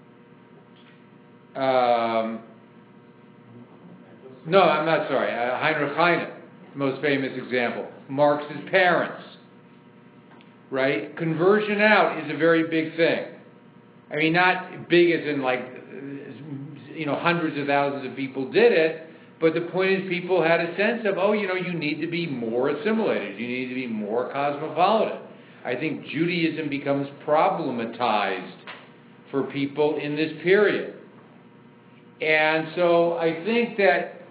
[SPEAKER 1] I'm not sorry. Heinrich Heine, most famous example. Marx's parents. Right? Conversion out is a very big thing. I mean, not big as in hundreds of thousands of people did it, But the point is, people had a sense of, oh, you need to be more assimilated. You need to be more cosmopolitan. I think Judaism becomes problematized for people in this period. And so I think that,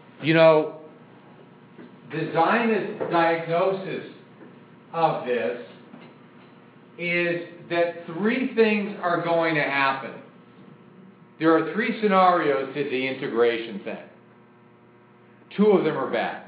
[SPEAKER 1] the Zionist diagnosis of this is that three things are going to happen. There are three scenarios to the integration thing. Two of them are bad.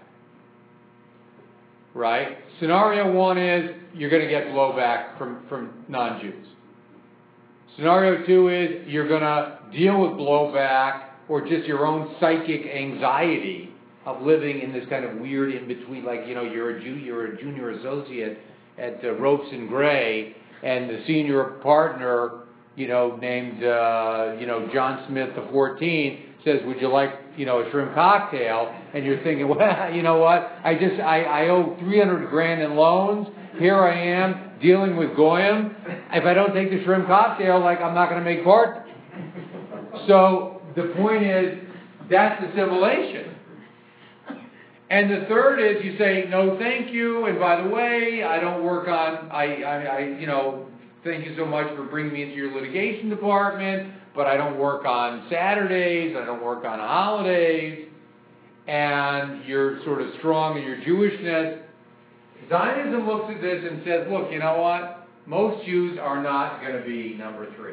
[SPEAKER 1] Right? Scenario one is you're going to get blowback from non-Jews. Scenario two is you're going to deal with blowback or just your own psychic anxiety of living in this kind of weird in-between, like, you're a junior associate at Ropes and Gray, and the senior partner, named, John Smith the 14th, says, would you like, a shrimp cocktail? And you're thinking, well, you know what? I owe $300,000 in loans. Here I am dealing with Goyim. If I don't take the shrimp cocktail, I'm not going to make part. So the point is, that's assimilation. And the third is you say, no, thank you, and by the way, I don't work on, thank you so much for bringing me into your litigation department, but I don't work on Saturdays, I don't work on holidays, and you're sort of strong in your Jewishness. Zionism looks at this and says, look, you know what? Most Jews are not going to be number three.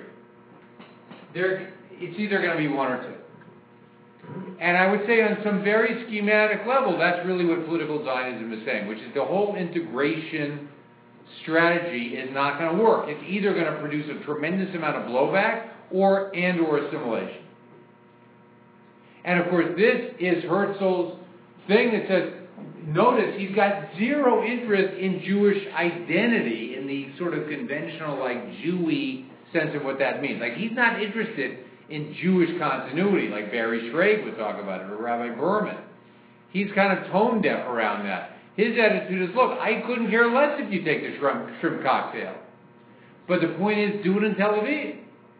[SPEAKER 1] It's either going to be one or two. And I would say on some very schematic level, that's really what political Zionism is saying, which is the whole integration strategy is not going to work. It's either going to produce a tremendous amount of blowback or assimilation. And of course, this is Herzl's thing that says, notice he's got zero interest in Jewish identity in the sort of conventional, Jewy sense of what that means. He's not interested in Jewish continuity, like Barry Schrage would talk about it, or Rabbi Berman. He's kind of tone deaf around that. His attitude is, look, I couldn't care less if you take the shrimp cocktail. But the point is, do it in Tel Aviv.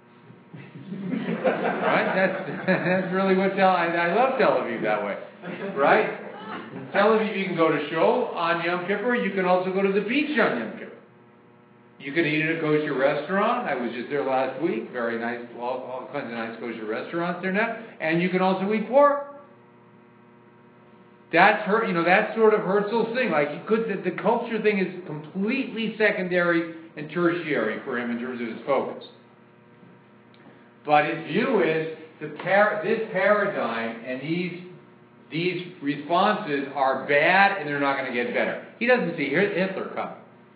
[SPEAKER 1] Right? That's really what I love Tel Aviv that way. Right? Tel Aviv, you can go to shul on Yom Kippur. You can also go to the beach on Yom Kippur. You can eat at a kosher restaurant. I was just there last week. Very nice, all kinds of nice kosher restaurants there now. And you can also eat pork. That's that's sort of Herzl's thing. The culture thing is completely secondary and tertiary for him in terms of his focus. But his view is this paradigm and these responses are bad and they're not going to get better. He doesn't see Hitler coming.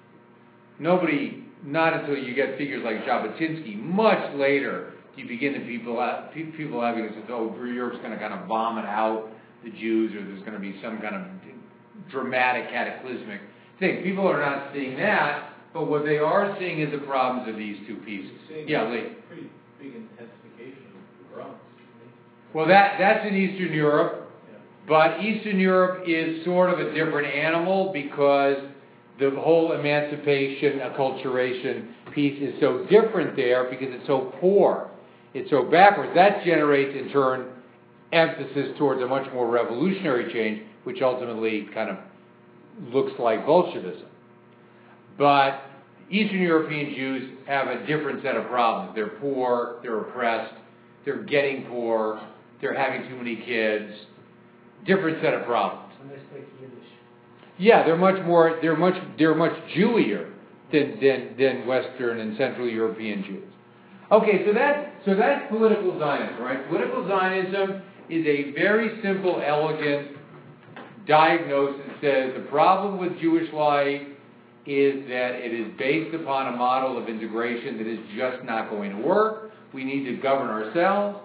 [SPEAKER 1] Not until you get figures like Jabotinsky, much later, do you begin to people having a sense, Europe's going to kind of vomit out the Jews, or there's going to be some kind of dramatic, cataclysmic thing. People are not seeing that, but what they are seeing is the problems of these two pieces. Yeah, Lee.
[SPEAKER 14] Pretty big intensification of growth.
[SPEAKER 1] Well, that's in Eastern Europe, but Eastern Europe is sort of a different animal because the whole emancipation, acculturation piece is so different there because it's so poor. It's so backwards. That generates, in turn, emphasis towards a much more revolutionary change, which ultimately kind of looks like Bolshevism. But Eastern European Jews have a different set of problems. They're poor, they're oppressed, they're getting poor, they're having too many kids. Different set of problems.
[SPEAKER 2] And they speak Yiddish.
[SPEAKER 1] Yeah, they're much Jewier than Western and Central European Jews. Okay, so that's political Zionism, right? Political Zionism is a very simple, elegant diagnosis that says the problem with Jewish life is that it is based upon a model of integration that is just not going to work. We need to govern ourselves.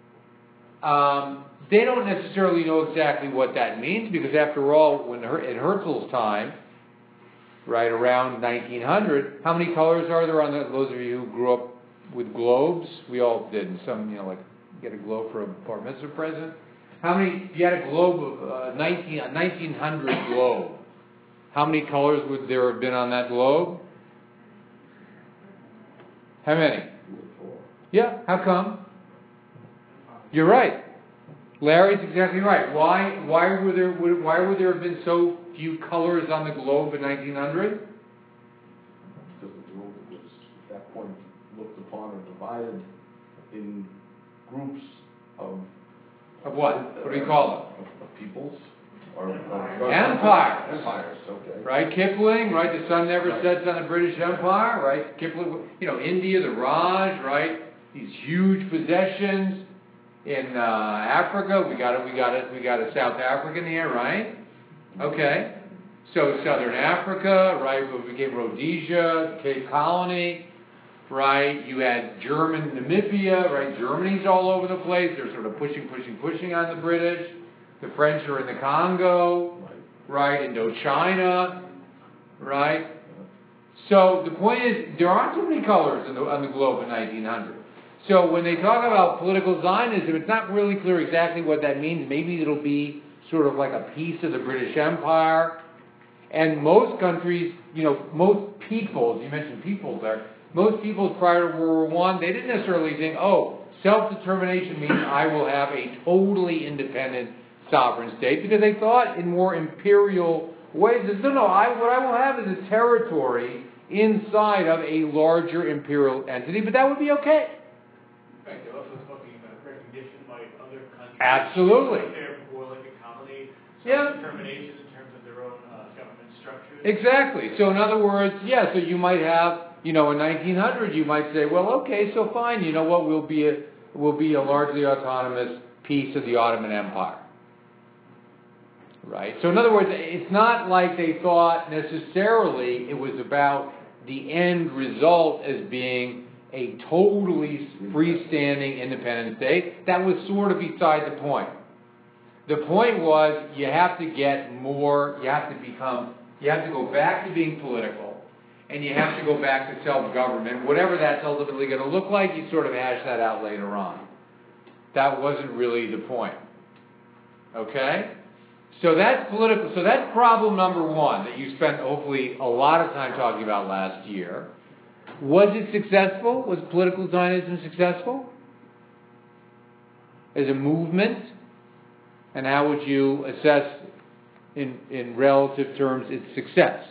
[SPEAKER 1] They don't necessarily know exactly what that means because, after all, in Herzl's time, right around 1900, how many colors are there on those of you who grew up with globes? We all did. And some, get a globe for a bar mitzvah present. How many? If you had a globe of a 1900 globe, how many colors would there have been on that globe? How many? Yeah. How come? You're right. Larry's exactly right. Why would there have been so few colors on the globe in 1900?
[SPEAKER 4] Because the world was, at that point, looked upon or divided in groups of...
[SPEAKER 1] Of what? What do we call them?
[SPEAKER 4] Of peoples? Or
[SPEAKER 1] Empires.
[SPEAKER 4] Empires, okay.
[SPEAKER 1] Right, Kipling, right? The sun never sets on the British Empire, right? Kipling, India, the Raj, right? These huge possessions. In Africa, we got a South African here, right? Okay. So Southern Africa, right, what became Rhodesia, Cape Colony, right? You had German Namibia, right? Germany's all over the place. They're sort of pushing on the British. The French are in the Congo, right? Indochina, right? So the point is, there aren't so many colors on the globe in 1900. So when they talk about political Zionism, it's not really clear exactly what that means. Maybe it'll be sort of like a piece of the British Empire. And most countries, most peoples, you mentioned peoples there, most peoples prior to World War I, they didn't necessarily think, self-determination means I will have a totally independent sovereign state, because they thought in more imperial ways. What I will have is a territory inside of a larger imperial entity, but that would be okay.
[SPEAKER 12] Right, they're also talking about recognition by other countries.
[SPEAKER 1] Absolutely.
[SPEAKER 12] Therefore, like a colony,
[SPEAKER 1] Yeah.
[SPEAKER 12] determination in terms of their own government structures.
[SPEAKER 1] Exactly. So in other words, so you might have, in 1900, you might say, well, okay, so fine, you know what, we'll be a largely autonomous piece of the Ottoman Empire. Right? So in other words, it's not like they thought necessarily it was about the end result as being a totally freestanding independent state. That was sort of beside the point. The point was you have to get more, you have to go back to being political, and you have to go back to self-government. Whatever that's ultimately going to look like, you sort of hash that out later on. That wasn't really the point. Okay? So that's political. So that's problem number one that you spent hopefully a lot of time talking about last year. Was it successful? Was political Zionism successful? As a movement? And how would you assess, in relative terms, its success?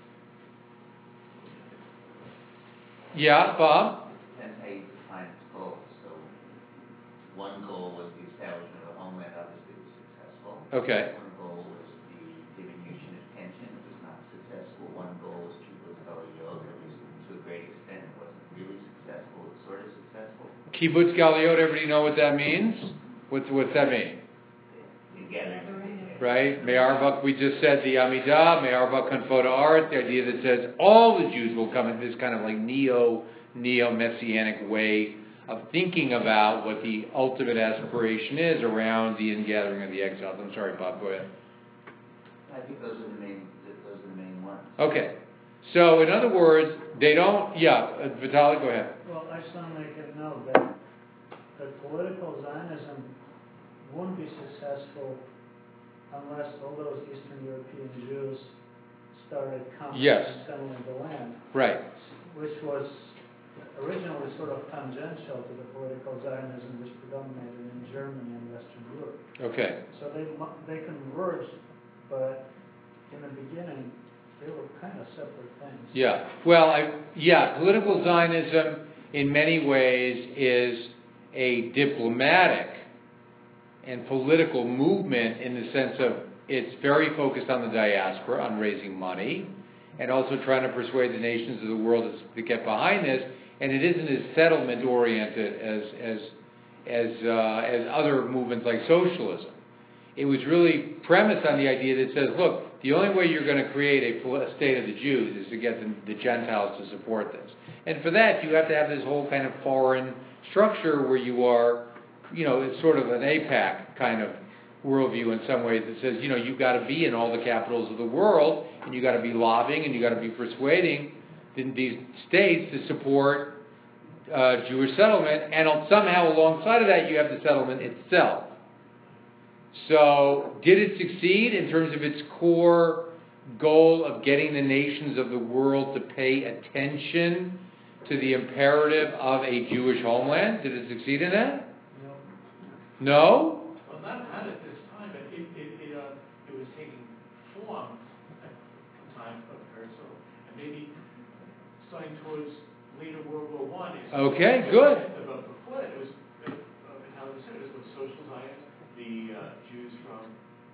[SPEAKER 1] Yeah, Bob?
[SPEAKER 7] Depends how you define its goals. So one goal was the establishment of a homeland, obviously it was successful.
[SPEAKER 1] Okay.
[SPEAKER 7] One goal was the diminution of tension, it was not successful. One goal was kibbutz galuyot, at least to a great extent it wasn't really successful, it was sort of successful.
[SPEAKER 1] Kibbutz galuyot, everybody know what that means? What's that mean?
[SPEAKER 7] Together.
[SPEAKER 1] Right? Me'arbach, we just said the Amidah, Me'arbach Kanfoda Aretz, the idea that says all the Jews will come in this kind of like neo-messianic way of thinking about what the ultimate aspiration is around the ingathering of the exiles. I'm sorry, Bob, go ahead.
[SPEAKER 7] I think those are the main ones.
[SPEAKER 1] Okay. So, in other words, they don't, Vitaly, go ahead.
[SPEAKER 2] Well, I just want to make a note that political Zionism won't be successful unless all those Eastern European Jews started coming and settling the land.
[SPEAKER 1] Right.
[SPEAKER 2] Which was originally sort of tangential to the political Zionism which predominated in Germany and Western Europe.
[SPEAKER 1] Okay.
[SPEAKER 2] So they converged, but in the beginning they were kind of separate things.
[SPEAKER 1] Yeah. Well, political Zionism in many ways is a diplomatic and political movement in the sense of it's very focused on the diaspora, on raising money, and also trying to persuade the nations of the world to get behind this. And it isn't as settlement oriented as other movements like socialism. It was really premised on the idea that says, look, the only way you're going to create a state of the Jews is to get the Gentiles to support this. And for that, you have to have this whole kind of foreign structure where you are, it's sort of an AIPAC kind of worldview in some ways that says, you've got to be in all the capitals of the world, and you've got to be lobbying, and you've got to be persuading these states to support Jewish settlement, and somehow alongside of that you have the settlement itself. So, did it succeed in terms of its core goal of getting the nations of the world to pay attention to the imperative of a Jewish homeland? Did it succeed in that?
[SPEAKER 2] No.
[SPEAKER 1] No?
[SPEAKER 12] Well, not going towards later World War I.
[SPEAKER 1] Okay, good.
[SPEAKER 12] But before that, it was, Italian descent, it was social Zionists, the Jews from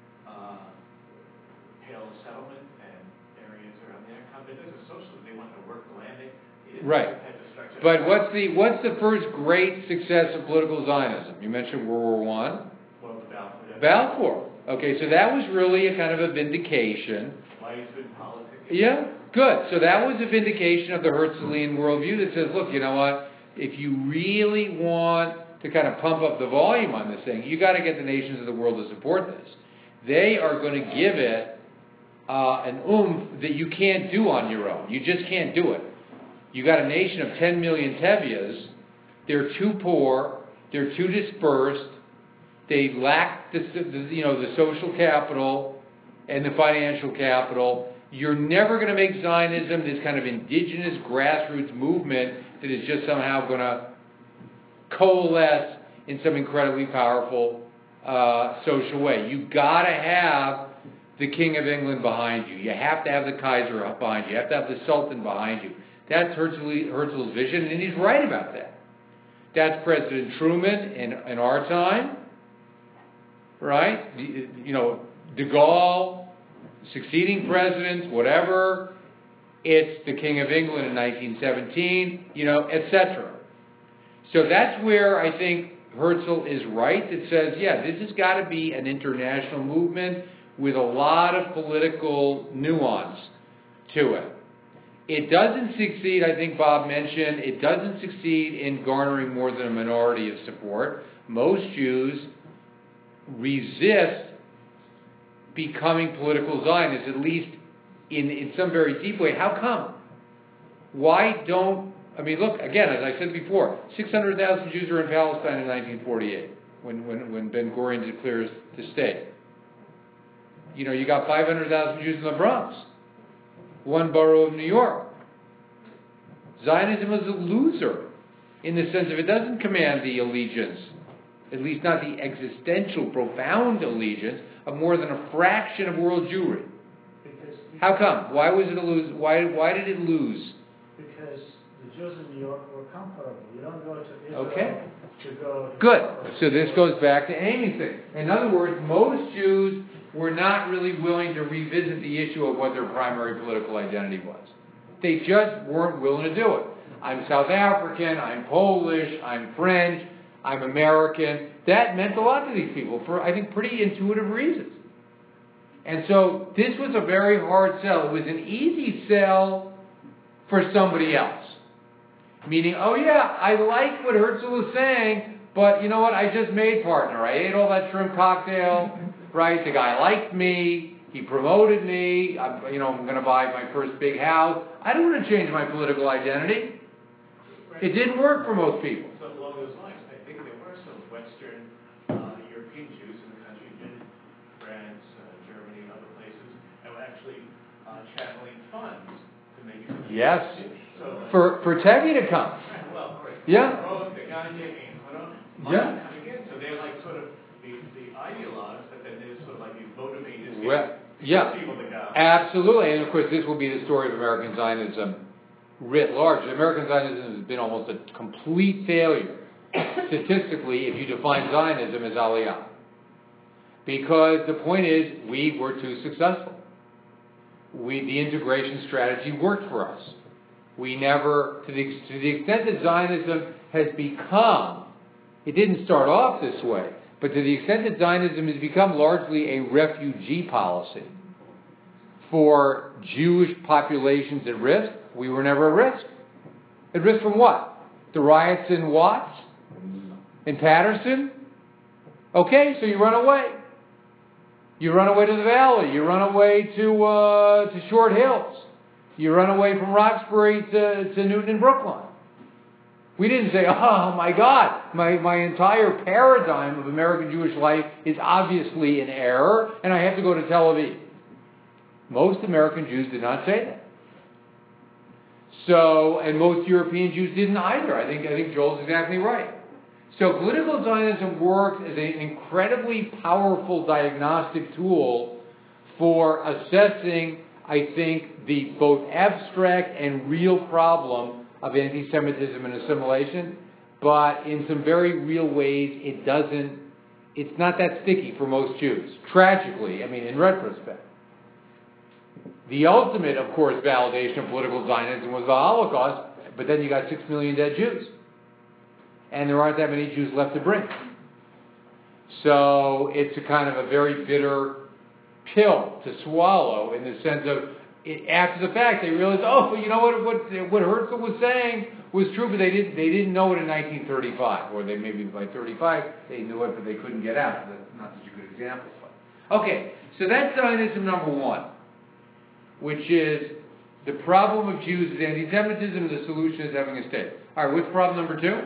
[SPEAKER 12] Pale Settlement and areas around there. There's a socialist, they wanted to work the land. They didn't
[SPEAKER 1] Right.
[SPEAKER 12] have the structure.
[SPEAKER 1] But what's the first great success of political Zionism? You mentioned World War I.
[SPEAKER 12] Well, the Balfour.
[SPEAKER 1] Balfour. Okay, so that was really a kind of a vindication.
[SPEAKER 12] Weissman politics.
[SPEAKER 1] Yeah, good. So that was a vindication of the Herzlian worldview that says, look, you know what? If you really want to kind of pump up the volume on this thing, you got to get the nations of the world to support this. They are going to give it an oomph that you can't do on your own. You just can't do it. You got a nation of 10 million Tevias. They're too poor. They're too dispersed. They lack the social capital and the financial capital. You're never going to make Zionism this kind of indigenous grassroots movement that is just somehow going to coalesce in some incredibly powerful social way. You got to have the King of England behind you. You have to have the Kaiser behind you. You have to have the Sultan behind you. That's Herzl's vision, and he's right about that. That's President Truman in our time, right? De Gaulle, succeeding presidents, whatever. It's the King of England in 1917, etc. So that's where I think Herzl is right. That says, yeah, this has got to be an international movement with a lot of political nuance to it. It doesn't succeed, I think Bob mentioned, it doesn't succeed in garnering more than a minority of support. Most Jews resist becoming political Zionists, at least in some very deep way. How come? Look, again, as I said before, 600,000 Jews were in Palestine in 1948 when Ben Gurion declares the state. You got 500,000 Jews in the Bronx, one borough of New York. Zionism is a loser in the sense of it doesn't command the allegiance, at least not the existential, profound allegiance of more than a fraction of world Jewry. How come? Why was it a lose? Why did it lose?
[SPEAKER 2] Because the Jews in New York were comfortable. You don't go to Israel to go.
[SPEAKER 1] Good. So this goes back to Amy's thing. In other words, most Jews were not really willing to revisit the issue of what their primary political identity was. They just weren't willing to do it. I'm South African, I'm Polish, I'm French, I'm American. That meant a lot to these people for, I think, pretty intuitive reasons. And so this was a very hard sell. It was an easy sell for somebody else. Meaning, oh yeah, I like what Herzl was saying, but you know what? I just made partner. I ate all that shrimp cocktail, right? The guy liked me. He promoted me. I'm going to buy my first big house. I don't want to change my political identity.
[SPEAKER 12] Right.
[SPEAKER 1] It didn't work for most people.
[SPEAKER 12] So along those lines, I think there were some Western European Jews in the country, in France, Germany, and other places, and were actually channeling funds to make it.
[SPEAKER 1] Yes.
[SPEAKER 12] So,
[SPEAKER 1] for Tevi to come.
[SPEAKER 12] Right, well, right.
[SPEAKER 1] Yeah.
[SPEAKER 12] Yeah. Coming in, so they're like sort of the ideologues, but then there's sort of like these motivators.
[SPEAKER 1] Well, yeah,
[SPEAKER 12] people to go.
[SPEAKER 1] absolutely. And of course, this will be the story of American Zionism writ large. American Zionism has been almost a complete failure, statistically, if you define Zionism as Aliyah. Because the point is, we were too successful. The integration strategy worked for us. We never, to the extent that Zionism has become, it didn't start off this way, but to the extent that Zionism has become largely a refugee policy for Jewish populations at risk, we were never at risk. At risk from what? The riots in Watts? In Patterson? Okay, so you run away. You run away to the Valley. You run away to Short Hills. You run away from Roxbury to Newton and Brookline. We didn't say, oh my God, my entire paradigm of American Jewish life is obviously in error, and I have to go to Tel Aviv. Most American Jews did not say that. So, and most European Jews didn't either. I think Joel's exactly right. So political Zionism works as an incredibly powerful diagnostic tool for assessing I think, the both abstract and real problem of anti-Semitism and assimilation, but in some very real ways it's not that sticky for most Jews. Tragically, I mean, in retrospect. The ultimate, of course, validation of political Zionism was the Holocaust, but then you got 6 million dead Jews. And there aren't that many Jews left to bring. So it's a kind of a very bitter pill to swallow in the sense of, after the fact, they realized, oh, you know what Herzl was saying was true, but they didn't know it in 1935, or they maybe by 35 they knew it, but they couldn't get out. That's not such a good example. Okay, so that's Zionism number one, which is the problem of Jews is anti-Semitism, and the solution is having a state. All right, what's problem number two?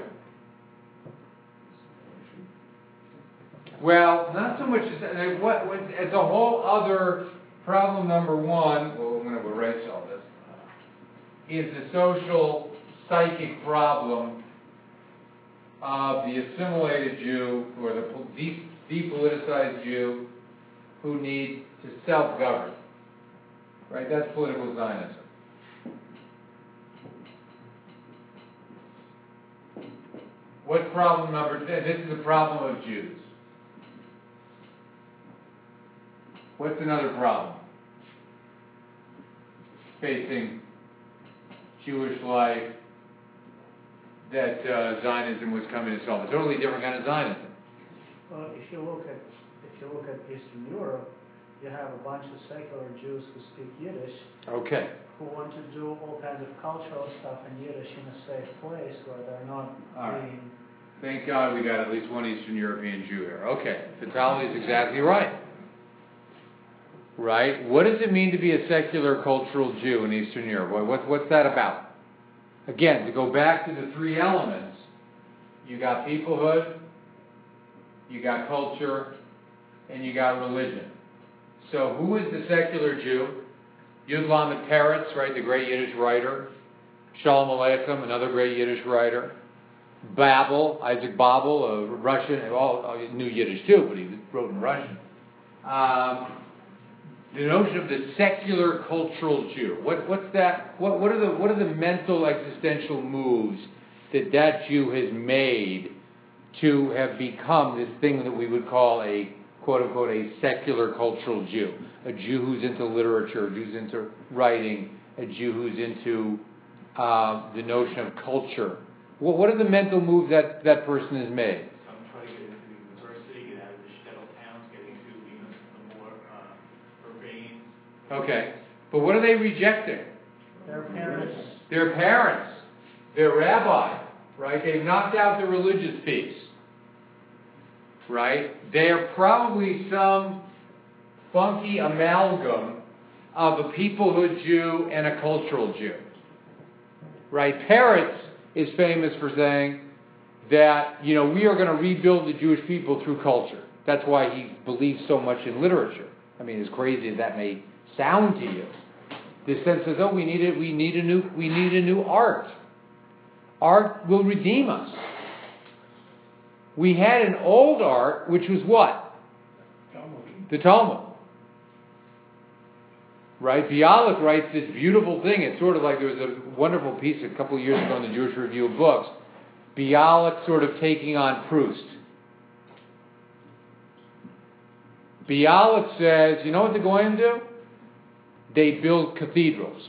[SPEAKER 1] Well, not so much as it's a whole other problem. Number one, well, I'm going to erase all this, is the social psychic problem of the assimilated Jew or the depoliticized Jew who need to self-govern. Right? That's political Zionism. What's problem number 10? This is the problem of Jews. What's another problem facing Jewish life that Zionism was coming to solve? A totally different kind of Zionism.
[SPEAKER 2] Well, if you look at Eastern Europe, you have a bunch of secular Jews who speak Yiddish.
[SPEAKER 1] Okay.
[SPEAKER 2] Who want to do all kinds of cultural stuff in Yiddish in a safe place where they're not being...
[SPEAKER 1] Thank God we got at least one Eastern European Jew here. Okay. Vitaly is exactly right. Right? What does it mean to be a secular cultural Jew in Eastern Europe? What's that about? Again, to go back to the three elements, you got peoplehood, you got culture, and you got religion. So who is the secular Jew? Yud Lamed Peretz, right, the great Yiddish writer. Shalom Aleichem, another great Yiddish writer. Babel, Isaac Babel, a Russian, he knew Yiddish too, but he wrote in Russian. The notion of the secular cultural Jew. What's that? What are the mental existential moves that Jew has made to have become this thing that we would call a quote unquote a secular cultural Jew? A Jew who's into literature, a Jew who's into writing, a Jew who's into the notion of culture. What are the mental moves that person has made?
[SPEAKER 12] Some try to get into the university, get out of the shtetl towns, get into the more urbane.
[SPEAKER 1] Okay, but what are they rejecting?
[SPEAKER 2] Their parents.
[SPEAKER 1] Their parents, their rabbi, right? They've knocked out the religious piece, right? They are probably some funky amalgam of a peoplehood Jew and a cultural Jew, right? Peretz is famous for saying that, we are going to rebuild the Jewish people through culture. That's why he believes so much in literature. I mean, as crazy as that may sound to you, the sense is, we need a new art. Art will redeem us. We had an old art, which was what? The Talmud. Right? Bialik writes this beautiful thing. It's sort of like there was a wonderful piece a couple of years ago in the Jewish Review of Books. Bialik sort of taking on Proust. Bialik says, you know what they're going to do? They build cathedrals.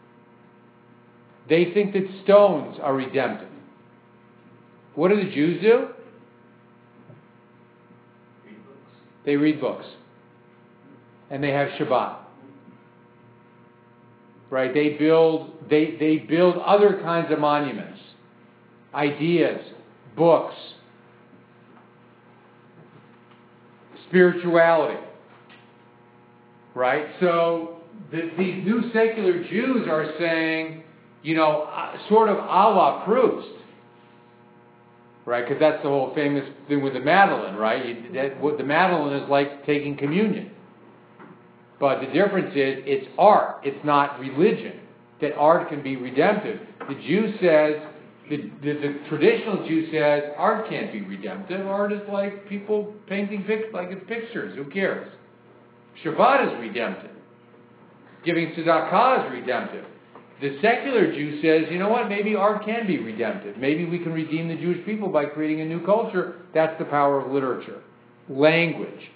[SPEAKER 1] They think that stones are redemptive. What do the Jews do?
[SPEAKER 12] Read books.
[SPEAKER 1] They read books. And they have Shabbat. Right? They build other kinds of monuments, ideas, books, spirituality. Right? So these new secular Jews are saying, sort of a la Proust. Right? Because that's the whole famous thing with the Madeleine, right? The Madeleine is like taking communion. But the difference is, it's art. It's not religion. That art can be redemptive. The Jew says, the traditional Jew says, art can't be redemptive. Art is like people painting like it's pictures. Who cares? Shabbat is redemptive. Giving tzedakah is redemptive. The secular Jew says, you know what, maybe art can be redemptive. Maybe we can redeem the Jewish people by creating a new culture. That's the power of literature. Language.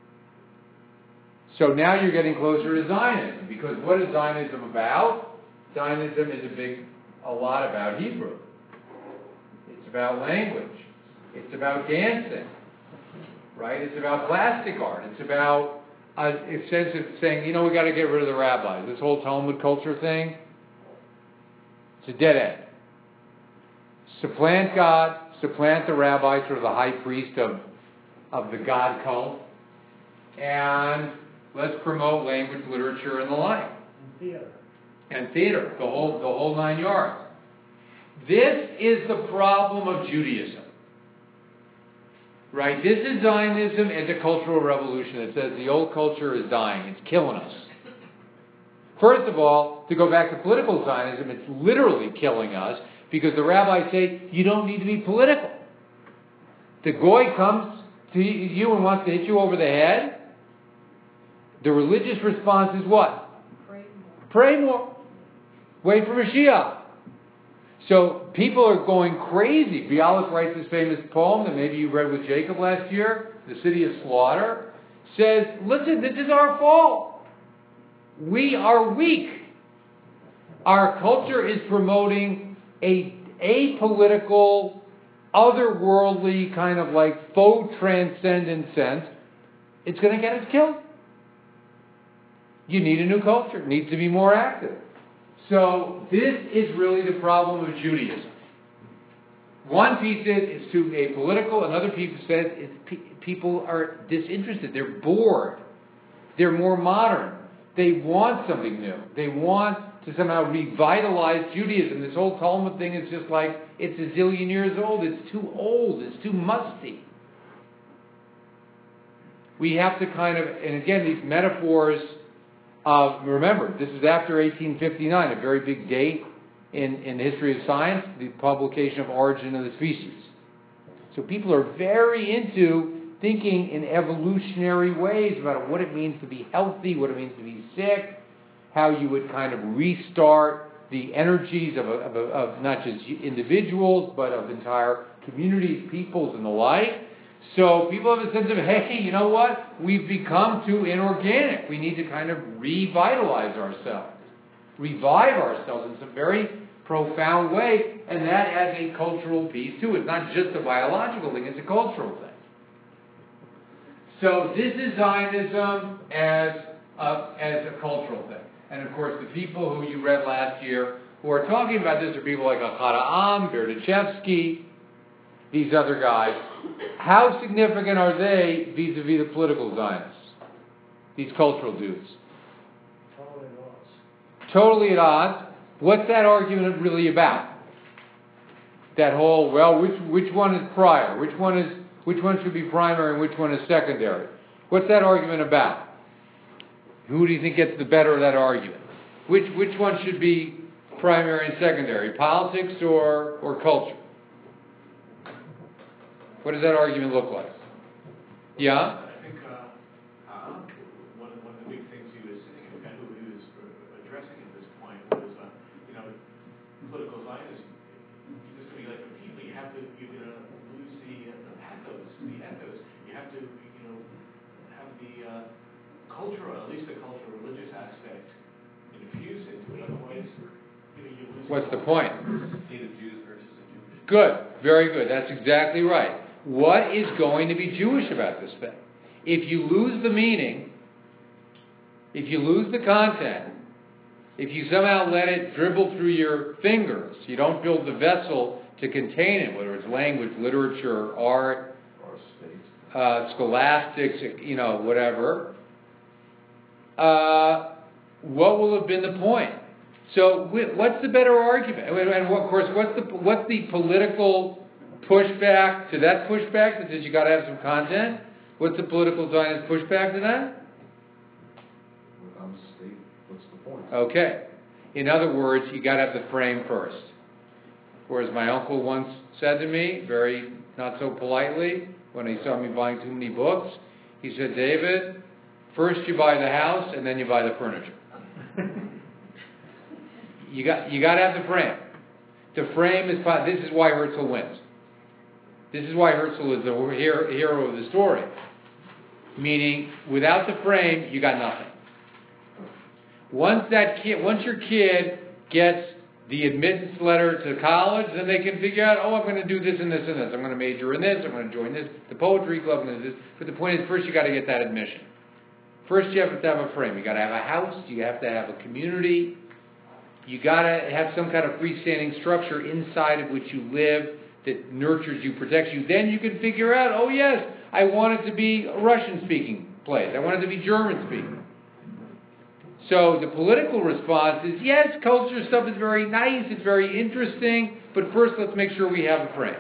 [SPEAKER 1] So now you're getting closer to Zionism, because what is Zionism about? Zionism is a lot about Hebrew. It's about language. It's about dancing. Right? It's about plastic art. It's about a sense of saying, you know, we got to get rid of the rabbis. This whole Talmud culture thing, it's a dead end. Supplant God, supplant the rabbi, sort of the high priest of the God cult, and let's promote language, literature, and the like. And theater, the whole 9 yards. This is the problem of Judaism. Right? This is Zionism as a cultural revolution that says the old culture is dying. It's killing us. First of all, to go back to political Zionism, it's literally killing us because the rabbis say you don't need to be political. The goy comes to you and wants to hit you over the head. The religious response is what? Pray more. Wait for Mashiach. So people are going crazy. Bialik writes this famous poem that maybe you read with Jacob last year, The City of Slaughter, says, listen, this is our fault. We are weak. Our culture is promoting a apolitical, otherworldly, kind of like faux transcendent sense. It's going to get us killed. You need a new culture. It needs to be more active. So this is really the problem of Judaism. One piece says it's too apolitical. Another piece says people are disinterested. They're bored. They're more modern. They want something new. They want to somehow revitalize Judaism. This whole Talmud thing is just like, it's a zillion years old. It's too old. It's too musty. We have to kind of, and again, these metaphors of, remember, this is after 1859, a very big date in the history of science, the publication of Origin of the Species. So people are very into thinking in evolutionary ways about what it means to be healthy, what it means to be sick, how you would kind of restart the energies of not just individuals, but of entire communities, peoples, and the like. So people have a sense of, hey, you know what? We've become too inorganic. We need to kind of revitalize ourselves, revive ourselves in some very profound way, and that has a cultural piece too. It's not just a biological thing, it's a cultural thing. So this is Zionism as a cultural thing. And of course, the people who you read last year who are talking about this are people like Ahad Ha'am, Berdichevsky, these other guys. How significant are they vis-a-vis the political Zionists? These cultural dudes.
[SPEAKER 2] Totally at odds.
[SPEAKER 1] Totally at odds. What's that argument really about? That whole, well, which one is prior? Which one should be primary and which one is secondary? What's that argument about? Who do you think gets the better of that argument? Which one should be primary and secondary? Politics or culture? What does that argument look like? Yeah?
[SPEAKER 12] I think one of the big things he was saying, and who he was addressing at this point was, political Zionism. Just to be like the people, you're going to lose the pathos, the ethos. You have to, have the cultural, at least the cultural religious aspect infused into it. Otherwise, you lose.
[SPEAKER 1] What's the point?
[SPEAKER 14] Native Jews versus the Jewish.
[SPEAKER 1] Good. Very good. That's exactly right. What is going to be Jewish about this thing? If you lose the meaning, if you lose the content, if you somehow let it dribble through your fingers, you don't build the vessel to contain it, whether it's language, literature, art,
[SPEAKER 4] or state,
[SPEAKER 1] scholastics, whatever, what will have been the point? So what's the better argument? And of course, what's the political pushback to that pushback that says you got to have some content? What's the political Zionist pushback to that?
[SPEAKER 4] Without a state, what's the point?
[SPEAKER 1] Okay. In other words, you got to have the frame first. Whereas my uncle once said to me, very not so politely, when he saw me buying too many books, he said, David, first you buy the house and then you buy the furniture. You got to have the frame. The frame is, this is why Herzl wins. This is why Herzl is the hero of the story. Meaning, without the frame, you got nothing. Once your kid gets the admittance letter to college, then they can figure out, I'm going to do this and this and this. I'm going to major in this. I'm going to join this, the poetry club, I'm going to do this. But the point is, first you got to get that admission. First you have to have a frame. You got to have a house. You have to have a community. You got to have some kind of freestanding structure inside of which you live that nurtures you, protects you. Then you can figure out, yes, I want it to be a Russian-speaking place. I want it to be German-speaking. So the political response is, yes, culture stuff is very nice, it's very interesting, but first let's make sure we have a frame.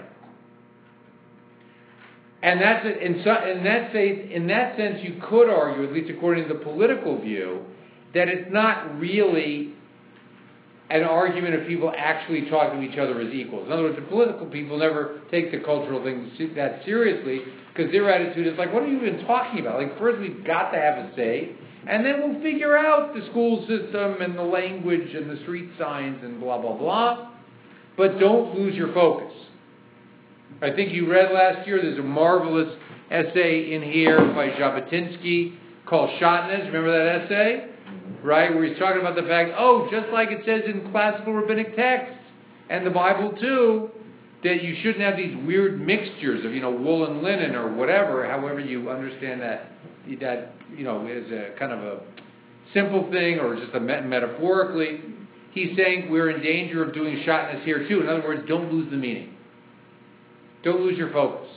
[SPEAKER 1] And that's it. In that sense, you could argue, at least according to the political view, that it's not really an argument of people actually talking to each other as equals. In other words, the political people never take the cultural thing that seriously, because their attitude is like, what are you even talking about? Like, first we've got to have a say, and then we'll figure out the school system and the language and the street signs and blah, blah, blah. But don't lose your focus. I think you read last year, there's a marvelous essay in here by Jabotinsky called Shotnez. Remember that essay? Right? Where he's talking about the fact, just like it says in classical rabbinic texts and the Bible too, that you shouldn't have these weird mixtures of, wool and linen or whatever, however you understand that is a kind of a simple thing or just a metaphorically. He's saying we're in danger of doing shotness here too. In other words, don't lose the meaning. Don't lose your focus.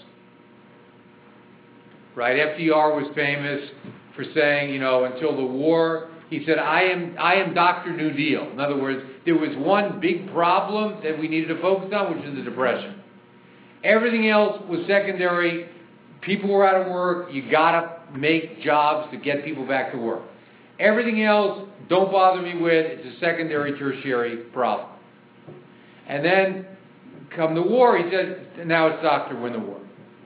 [SPEAKER 1] Right? FDR was famous for saying, until the war, he said, I am Dr. New Deal. In other words, there was one big problem that we needed to focus on, which is the Depression. Everything else was secondary. People were out of work. You got to make jobs to get people back to work. Everything else, don't bother me with. It's a secondary, tertiary problem. And then, come the war, he said, now it's doctor, win the war.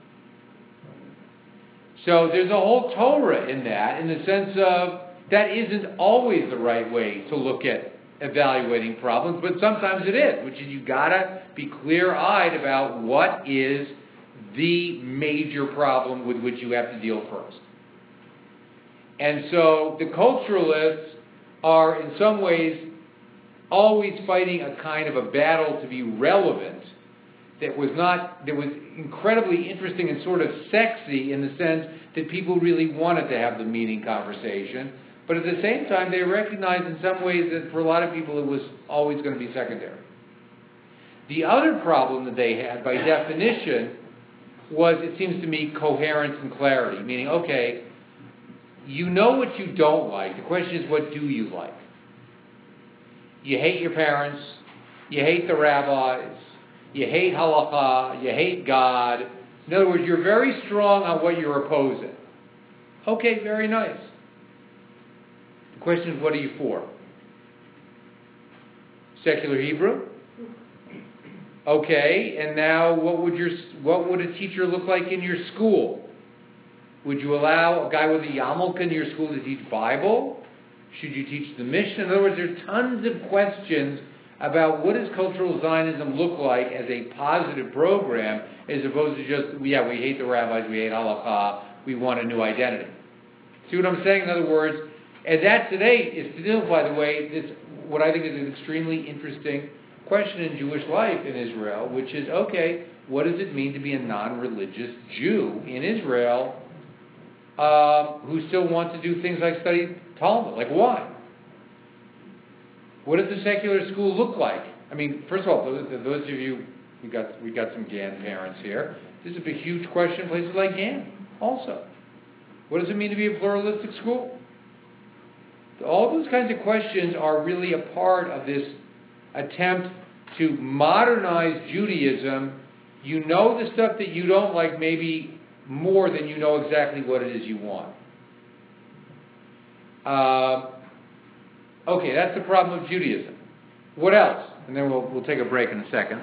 [SPEAKER 1] So there's a whole Torah in that, in the sense of that isn't always the right way to look at evaluating problems, but sometimes it is, which is you gotta be clear-eyed about what is the major problem with which you have to deal first. And so the culturalists are in some ways always fighting a kind of a battle to be relevant that was incredibly interesting and sort of sexy in the sense that people really wanted to have the meaning conversation. But at the same time, they recognized in some ways that for a lot of people it was always going to be secondary. The other problem that they had, by definition, was, it seems to me, coherence and clarity. Meaning, okay, you know what you don't like. The question is, what do you like? You hate your parents. You hate the rabbis. You hate halakha. You hate God. In other words, you're very strong on what you're opposing. Okay, very nice. The question is, what are you for? Secular Hebrew? Okay, and now what would a teacher look like in your school? Would you allow a guy with a yarmulke in your school to teach Bible? Should you teach the Mishnah? In other words, there are tons of questions about what does cultural Zionism look like as a positive program, as opposed to just, we hate the rabbis, we hate halakha, we want a new identity. See what I'm saying? In other words, and that today is still, by the way, this what I think is an extremely interesting question in Jewish life in Israel, which is, okay, what does it mean to be a non-religious Jew in Israel who still want to do things like study Talmud? Like, why? What does the secular school look like? I mean, first of all, those of you, we got some GAN parents here. This is a huge question in places like GAN also. What does it mean to be a pluralistic school? All those kinds of questions are really a part of this attempt to modernize Judaism. You know the stuff that you don't like maybe more than you know exactly what it is you want. Okay, that's the problem of Judaism. What else? And then we'll take a break in a second.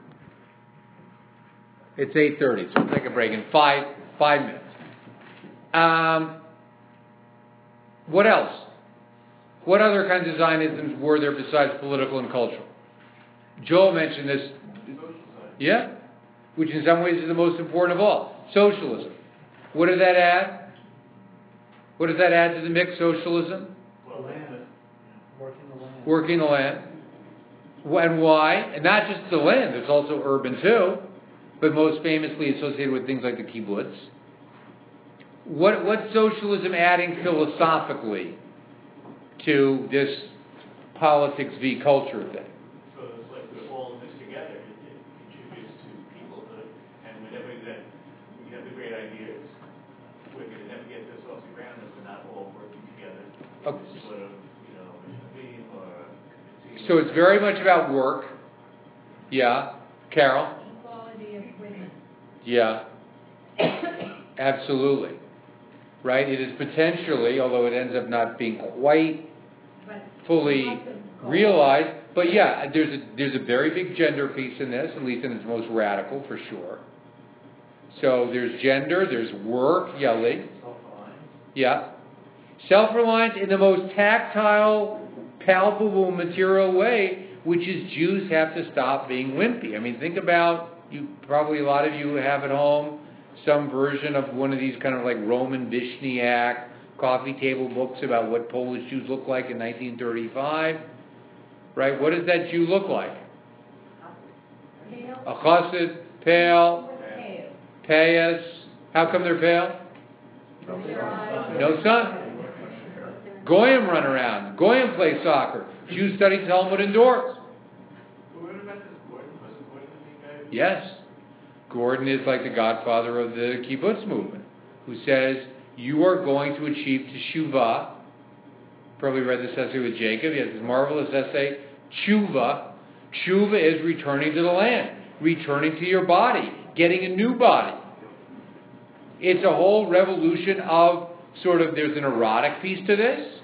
[SPEAKER 1] It's 8:30, so we'll take a break in five minutes. What else? What other kinds of Zionisms were there besides political and cultural? Joel mentioned this. Yeah? Which in some ways is the most important of all. Socialism. What did that add? What does that add to the mix, socialism?
[SPEAKER 2] Land. Working the land.
[SPEAKER 1] Working the land. And why? And not just the land, there's also urban too, but most famously associated with things like the kibbutz. What's socialism adding philosophically to this politics v. culture thing?
[SPEAKER 14] So it's like we're all in this together. It contributes to peoplehood, and whenever that we have the great ideas, we're going to never get this off the ground if we're not all working together.
[SPEAKER 1] Okay.
[SPEAKER 14] This sort of, team or a team.
[SPEAKER 1] So it's very much about work. Yeah. Carol?
[SPEAKER 6] Equality of women.
[SPEAKER 1] Yeah. Absolutely. Right? It is potentially, although it ends up not being quite fully realized, but yeah, there's a very big gender piece in this, at least in its most radical, for sure. So there's gender, there's work, yeah, Lee?
[SPEAKER 14] Self-reliance.
[SPEAKER 1] Yeah. Self-reliance in the most tactile, palpable, material way, which is Jews have to stop being wimpy. I mean, think about, probably a lot of you have at home some version of one of these kind of like Roman Vishniak coffee table books about what Polish Jews look like in 1935. Right? What does that Jew look like? A chassid, pale, payas. How come they're pale? No sun. Goyim run around. Goyim play soccer. Jews study Talmud indoors.
[SPEAKER 14] But what about this Gordon? Wasn't Gordon the guy?
[SPEAKER 1] Yes. Gordon is like the godfather of the kibbutz movement, who says, you are going to achieve teshuvah. Probably read this essay with Jacob. He has this marvelous essay, tshuva. Tshuva is returning to the land, returning to your body, getting a new body. It's a whole revolution of there's an erotic piece to this.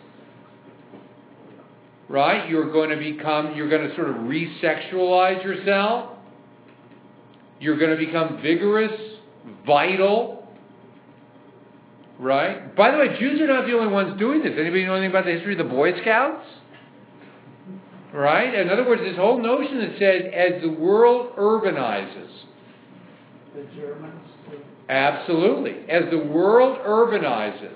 [SPEAKER 1] Right? You're going to sort of re-sexualize yourself. You're going to become vigorous, vital. Right? By the way, Jews are not the only ones doing this. Anybody know anything about the history of the Boy Scouts? Right? In other words, this whole notion that says, as the world urbanizes.
[SPEAKER 2] The Germans.
[SPEAKER 1] Absolutely. As the world urbanizes.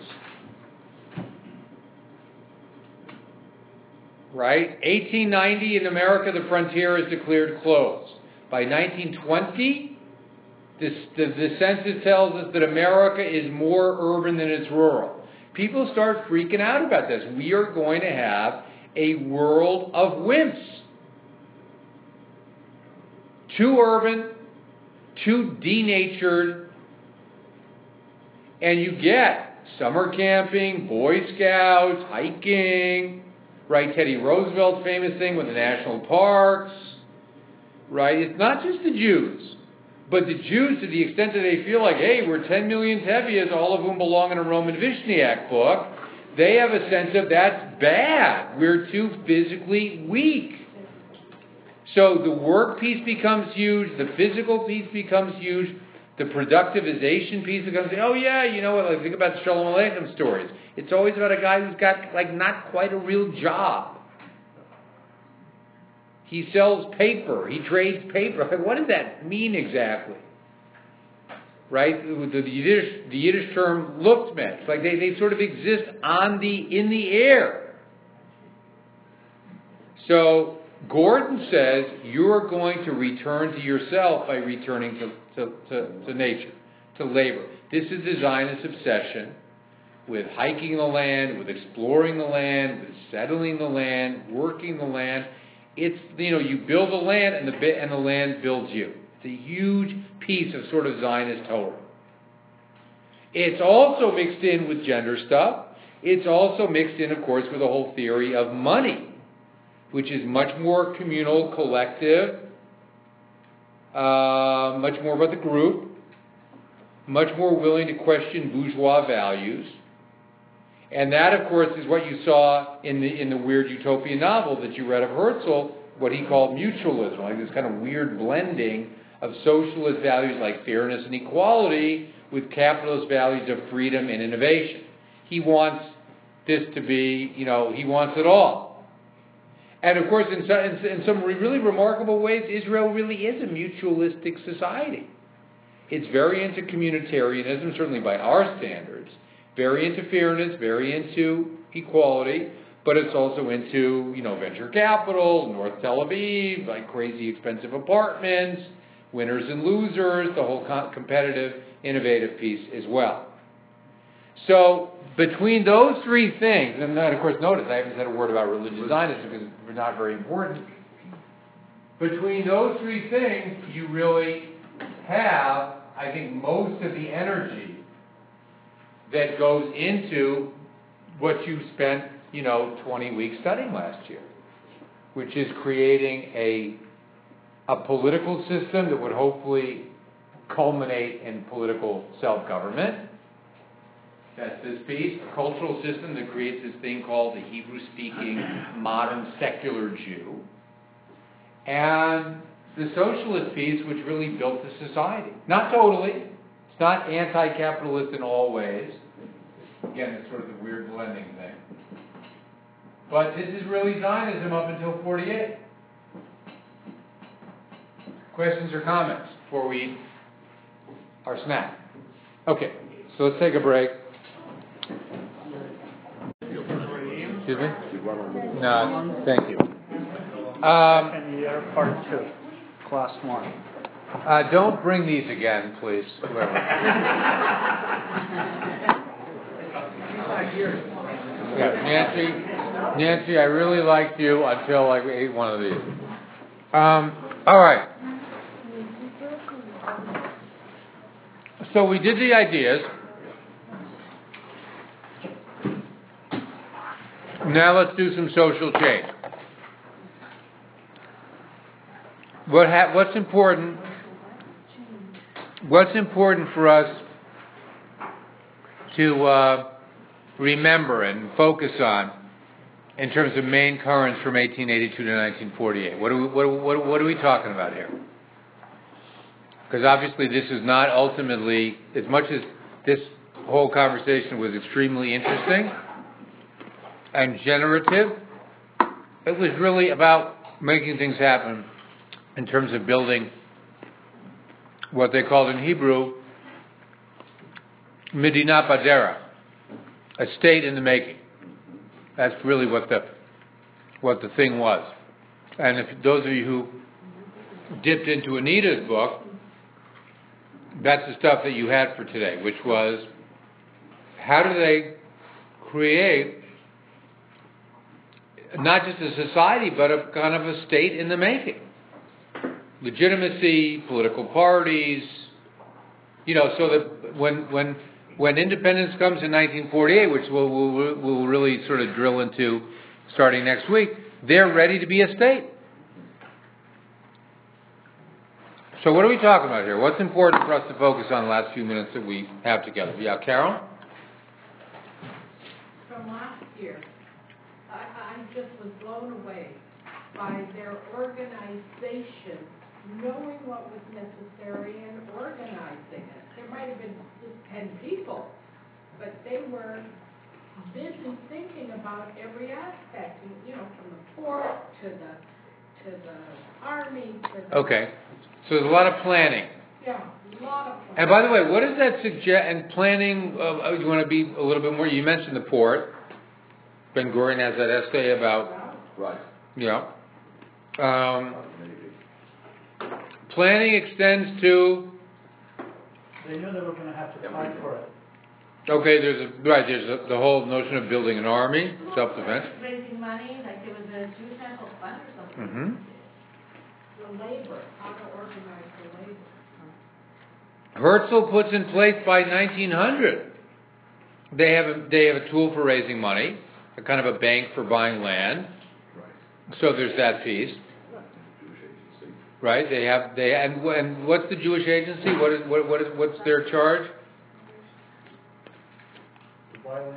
[SPEAKER 1] Right? 1890 in America, the frontier is declared closed. By 1920, the census tells us that America is more urban than it's rural. People start freaking out about this. We are going to have a world of wimps. Too urban, too denatured, and you get summer camping, Boy Scouts, hiking, right? Teddy Roosevelt's famous thing with the national parks. Right? It's not just the Jews, but the Jews, to the extent that they feel like, hey, we're 10 million Tevias, all of whom belong in a Roman Vishniak book, they have a sense of that's bad. We're too physically weak. So the work piece becomes huge, the physical piece becomes huge, the productivization piece becomes, oh yeah, you know what, like think about the Shalom Aleichem stories. It's always about a guy who's got like not quite a real job. He sells paper. He trades paper. What does that mean exactly? Right? The Yiddish term luftmensch. Like they sort of exist in the air. So Gordon says you're going to return to yourself by returning to nature, to labor. This is the Zionist obsession with hiking the land, with exploring the land, with settling the land, working the land. It's, you build the land and the land builds you. It's a huge piece of sort of Zionist Torah. It's also mixed in with gender stuff. It's also mixed in, of course, with the whole theory of money, which is much more communal, collective, much more about the group, much more willing to question bourgeois values. And that, of course, is what you saw in the weird utopian novel that you read of Herzl, what he called mutualism, like this kind of weird blending of socialist values like fairness and equality with capitalist values of freedom and innovation. He wants this to be, he wants it all. And of course, in some really remarkable ways, Israel really is a mutualistic society. It's very into communitarianism, certainly by our standards, very into fairness, very into equality, but it's also into, venture capital, North Tel Aviv, like crazy expensive apartments, winners and losers, the whole competitive, innovative piece as well. So between those three things, and then of course notice I haven't said a word about religious Zionism because it's not very important. Between those three things, you really have, I think, most of the energy that goes into what you spent, 20 weeks studying last year, which is creating a political system that would hopefully culminate in political self-government. That's this piece. A cultural system that creates this thing called the Hebrew-speaking modern secular Jew. And the socialist piece, which really built the society. Not totally. It's not anti-capitalist in all ways. Again, it's sort of the weird blending thing. But this is really Zionism up until 48. Questions or comments before we eat our snack? Okay, so let's take a break. Excuse me? No, thank you.
[SPEAKER 2] Second year, part 2, class 1.
[SPEAKER 1] Don't bring these again, please, whoever. Yeah, Nancy, I really liked you until I ate one of these. All right. So we did the ideas. Now let's do some social change. What's important? What's important for us to remember and focus on in terms of main currents from 1882 to 1948? What are we talking about here? Because obviously this is not ultimately, as much as this whole conversation was extremely interesting and generative, it was really about making things happen in terms of building what they called in Hebrew Medina Badera, a state in the making. That's really what the thing was. And if those of you who dipped into Anita's book, that's the stuff that you had for today, which was how do they create not just a society, but a kind of a state in the making. Legitimacy, political parties, so that when independence comes in 1948, which we'll really sort of drill into starting next week, they're ready to be a state. So what are we talking about here? What's important for us to focus on the last few minutes that we have together? Yeah, Carol?
[SPEAKER 6] From last year, I just was blown away by their organization, knowing what was necessary and organizing it. There might have been just 10 people, but they were busy thinking about every aspect, from the port to the army to the... Okay, so there's a lot of planning. Yeah, a lot of planning.
[SPEAKER 1] And by the way, what does that suggest? And planning, you want to be a little bit more, you mentioned the port. Ben Gurion has that essay about...
[SPEAKER 4] Right.
[SPEAKER 1] Yeah. Planning extends to...
[SPEAKER 2] They knew they were going to have to fight for it.
[SPEAKER 1] Okay, there's the whole notion of building an army, self-defense.
[SPEAKER 5] Raising money, like there was a Jewish National Fund or something.
[SPEAKER 1] Mm-hmm.
[SPEAKER 6] The labor, how to organize the labor.
[SPEAKER 1] Herzl puts in place by 1900. They have a tool for raising money, a kind of a bank for buying land.
[SPEAKER 4] Right.
[SPEAKER 1] So there's that piece.
[SPEAKER 4] Jewish agency.
[SPEAKER 1] Right? And what's the Jewish agency? What's their charge?
[SPEAKER 2] To buy land?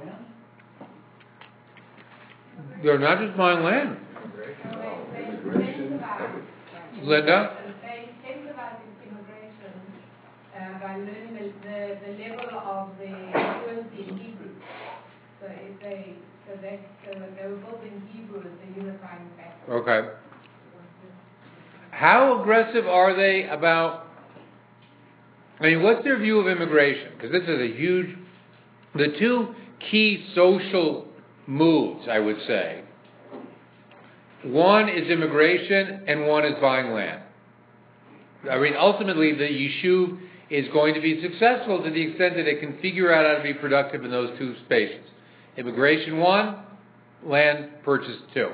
[SPEAKER 1] They're not just buying land.
[SPEAKER 4] Immigration.
[SPEAKER 1] Linda?
[SPEAKER 5] They think about immigration by learning the level of the fluency in Hebrew. So if they
[SPEAKER 6] They were both in Hebrew as the unifying factor.
[SPEAKER 1] Okay. How aggressive are they about, I mean, what's their view of immigration? Because this is a huge, the two key social moves, I would say. One is immigration and one is buying land. I mean, ultimately, the Yishuv is going to be successful to the extent that it can figure out how to be productive in those two spaces. Immigration 1, land purchase 2.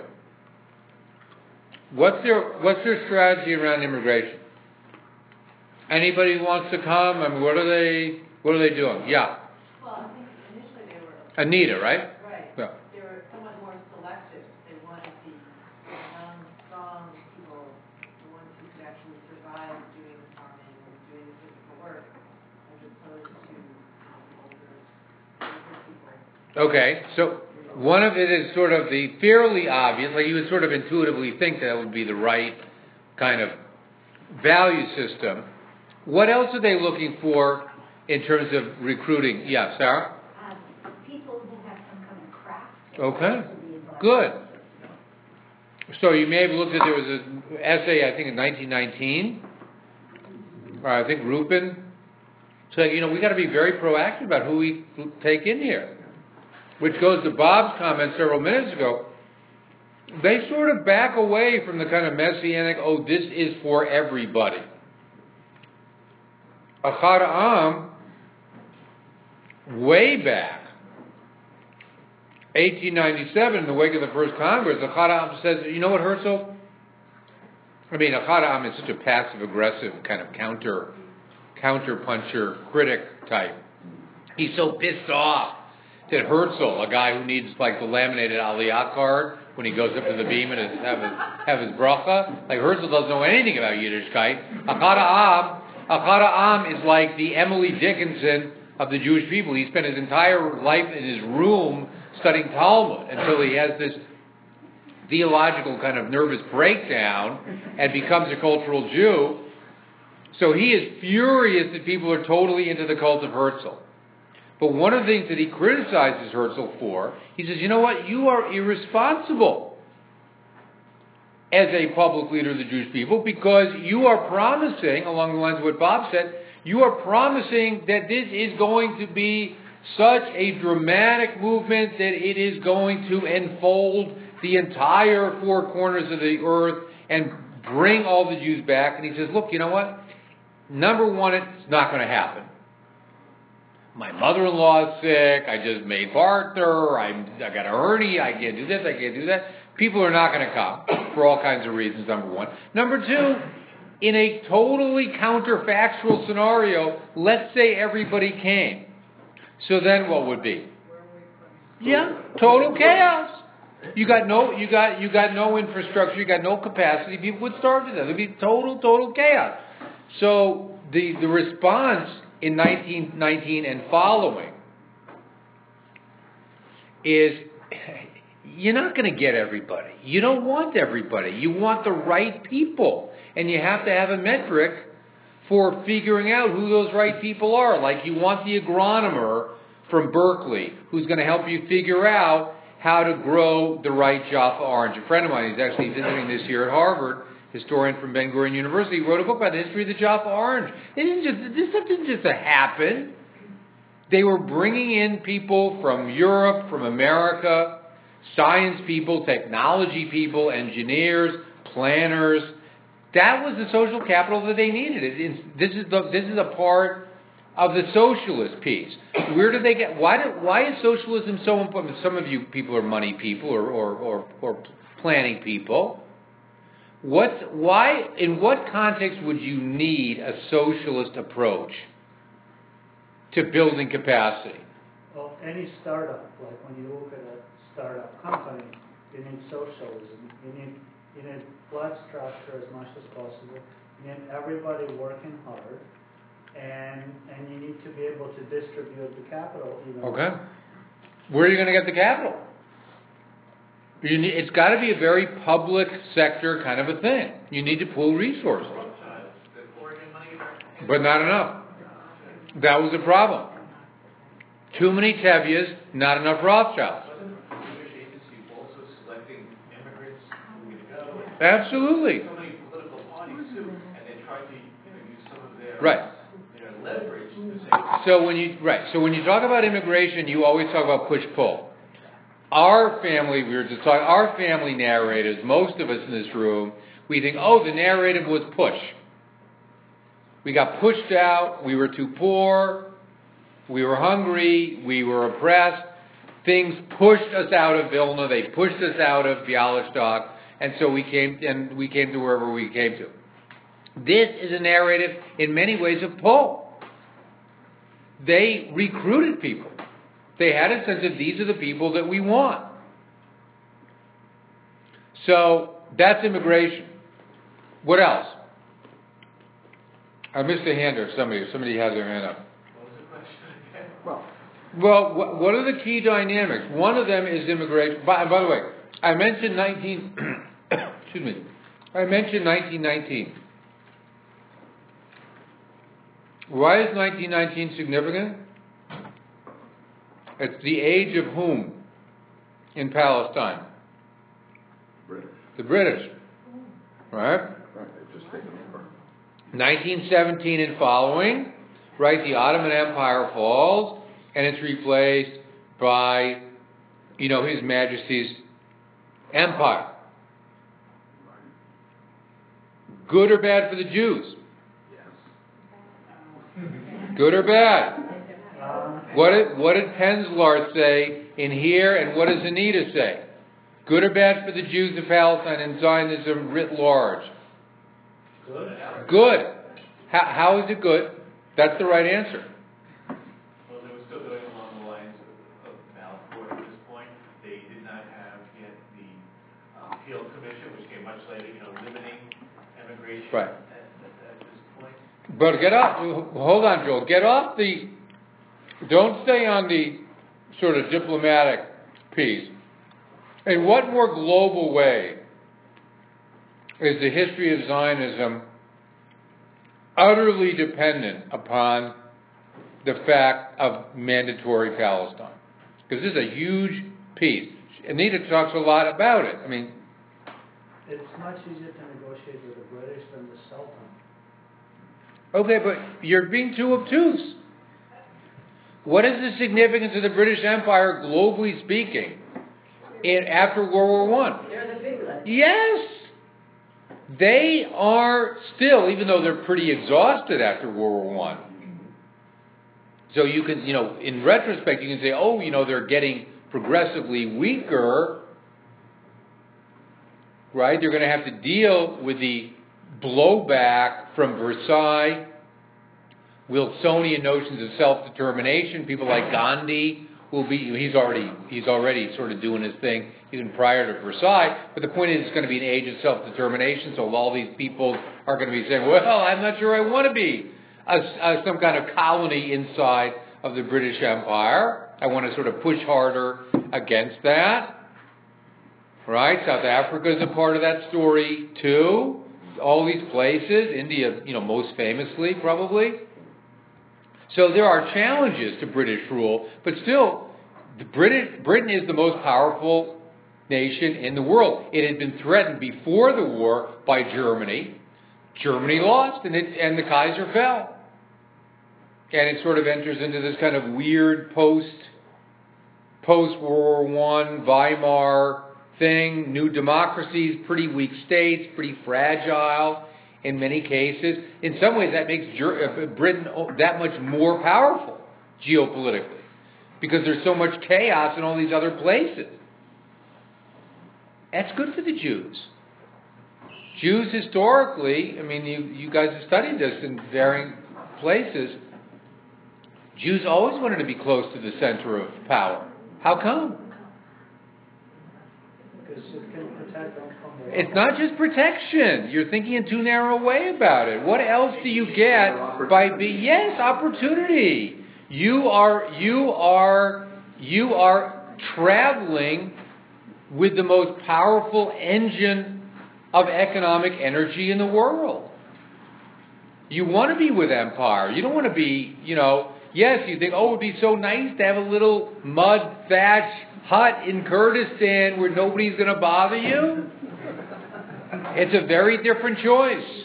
[SPEAKER 1] What's their strategy around immigration? Anybody who wants to come? I mean, what are they doing? Yeah.
[SPEAKER 10] Well, I think initially they were.
[SPEAKER 1] Anita, right?
[SPEAKER 10] Right.
[SPEAKER 1] Yeah.
[SPEAKER 10] They were somewhat more selective. They wanted the young, strong people, the ones who could actually survive doing the farming and doing the physical work, as opposed to older people.
[SPEAKER 1] Okay, so one of it is sort of the fairly obvious, like you would sort of intuitively think that would be the right kind of value system. What else are they looking for in terms of recruiting? Yeah, Sarah?
[SPEAKER 13] People who have some kind of craft.
[SPEAKER 1] Okay, good. So you may have looked at, there was an essay, I think in 1919, or I think Rupin, saying, we got to be very proactive about who we take in here. Which goes to Bob's comment several minutes ago. They sort of back away from the kind of messianic, this is for everybody. Achad Ha'am, way back, 1897, in the wake of the first Congress, Achad Ha'am says, you know what, Herzl? I mean, Achad Ha'am is such a passive-aggressive kind of counter-puncher, critic type. He's so pissed off that Herzl, a guy who needs like the laminated Aliyah card when he goes up to the beam and have his bracha, like Herzl doesn't know anything about Yiddishkeit. Achad Ha'am is like the Emily Dickinson of the Jewish people. He spent his entire life in his room studying Talmud until he has this theological kind of nervous breakdown and becomes a cultural Jew. So he is furious that people are totally into the cult of Herzl. But one of the things that he criticizes Herzl for, he says, you know what, you are irresponsible as a public leader of the Jewish people because you are promising, along the lines of what Bob said, you are promising that this is going to be such a dramatic movement that it is going to enfold the entire four corners of the earth and bring all the Jews back. And he says, look, you know what? Number one, it's not going to happen. My mother-in-law is sick, I just made partner, I got a hernia, I can't do this, I can't do that. People are not going to come for all kinds of reasons, number one. Number two, in a totally counterfactual scenario, let's say everybody came. So then what would be? Yeah, total chaos. You got no infrastructure, you got no capacity, people would starve to death. It would be total chaos. So the response in 1919 and following is, you're not going to get everybody. You don't want everybody. You want the right people. And you have to have a metric for figuring out who those right people are. Like you want the agronomer from Berkeley who's going to help you figure out how to grow the right Jaffa orange. A friend of mine, he's actually visiting this year at Harvard, historian from Ben Gurion University, wrote a book about the history of the Jaffa orange. This stuff didn't just happen. They were bringing in people from Europe, from America, science people, technology people, engineers, planners. That was the social capital that they needed. This is a part of the socialist piece. Where do they get? Why is socialism so important? Some of you people are money people or planning people. In what context would you need a socialist approach to building capacity?
[SPEAKER 2] Well, any startup, like when you look at a startup company, you need socialism. You need flat structure as much as possible. You need everybody working hard, and you need to be able to distribute the capital evenly.
[SPEAKER 1] Okay. Where are you going to get the capital? It's got to be a very public sector kind of a thing. You need to pool resources. But not enough. That was the problem. Too many Tevias, not enough Rothschilds.
[SPEAKER 12] Wasn't the Jewish Agency also
[SPEAKER 1] Absolutely.
[SPEAKER 14] So many political parties too, and they try to, use some of their
[SPEAKER 1] Right.
[SPEAKER 14] Leverage to say.
[SPEAKER 1] So when you talk about immigration, you always talk about push-pull. Our family, our family narrators, most of us in this room, we think, oh, the narrative was push. We got pushed out, we were too poor, we were hungry, we were oppressed. Things pushed us out of Vilna, they pushed us out of Bialystok, and so we came to wherever we came to. This is a narrative in many ways of pull. They recruited people. They had a sense of these are the people that we want. So that's immigration. What else? I missed a hand or somebody has their hand up.
[SPEAKER 14] What was the question again?
[SPEAKER 1] Well, what are the key dynamics? One of them is immigration. By the way, I mentioned 1919. Why is 1919 significant? It's the age of whom in Palestine?
[SPEAKER 4] British.
[SPEAKER 1] The British. Right?
[SPEAKER 4] Right, they've just taken over.
[SPEAKER 1] 1917 and following, right? The Ottoman Empire falls, and it's replaced by, His Majesty's Empire. Good or bad for the Jews? Good or bad? What did Penzlar say in here, and what does Anita say? Good or bad for the Jews of Palestine and Zionism writ large?
[SPEAKER 2] Good.
[SPEAKER 1] Good. How is it good? That's the right answer.
[SPEAKER 14] Well, they were still going along the lines of Balfour at this point. They did not have yet the Peel Commission, which came much later, limiting immigration
[SPEAKER 1] Right.
[SPEAKER 14] at this point.
[SPEAKER 1] But hold on, Joel. Don't stay on the sort of diplomatic piece. In what more global way is the history of Zionism utterly dependent upon the fact of mandatory Palestine? Because this is a huge piece. Anita talks a lot about it.
[SPEAKER 2] It's much easier to negotiate with the British than the Sultan.
[SPEAKER 1] Okay, but you're being too obtuse. What is the significance of the British Empire, globally speaking, after World War I?
[SPEAKER 13] They're the big ones.
[SPEAKER 1] Yes! They are still, even though they're pretty exhausted after World War I. So you can, in retrospect, you can say, they're getting progressively weaker, right? They're going to have to deal with the blowback from Versailles, Wilsonian notions of self-determination. People like Gandhi he's already sort of doing his thing even prior to Versailles. But the point is, it's going to be an age of self-determination. So all these people are going to be saying, well, I'm not sure I want to be some kind of colony inside of the British Empire. I want to sort of push harder against that. Right? South Africa is a part of that story too. All these places, India, most famously probably. So there are challenges to British rule, but still, Britain is the most powerful nation in the world. It had been threatened before the war by Germany. Germany lost, and the Kaiser fell. And it sort of enters into this kind of weird post-World War I Weimar thing. New democracies, pretty weak states, pretty fragile in many cases. In some ways, that makes Britain that much more powerful geopolitically, because there's so much chaos in all these other places. That's good for the Jews. Jews historically, you guys have studied this in varying places. Jews always wanted to be close to the center of power. How come?
[SPEAKER 2] Because it can protect them from the...
[SPEAKER 1] It's not just protection. You're thinking in too narrow a way about it. What else do you get by being... Yes, opportunity. You are traveling with the most powerful engine of economic energy in the world. You want to be with empire. You don't want to be, yes, you think, it would be so nice to have a little mud thatch hut in Kurdistan where nobody's going to bother you. It's a very different choice.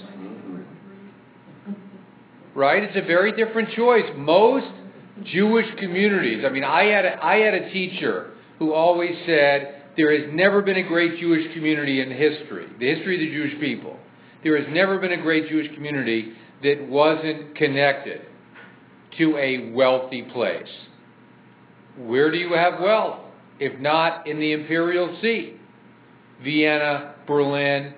[SPEAKER 1] Right? It's a very different choice. Most Jewish communities, I mean, I had a teacher who always said, there has never been a great Jewish community in history, the history of the Jewish people. There has never been a great Jewish community that wasn't connected to a wealthy place. Where do you have wealth? If not in the imperial seat? Vienna, Berlin,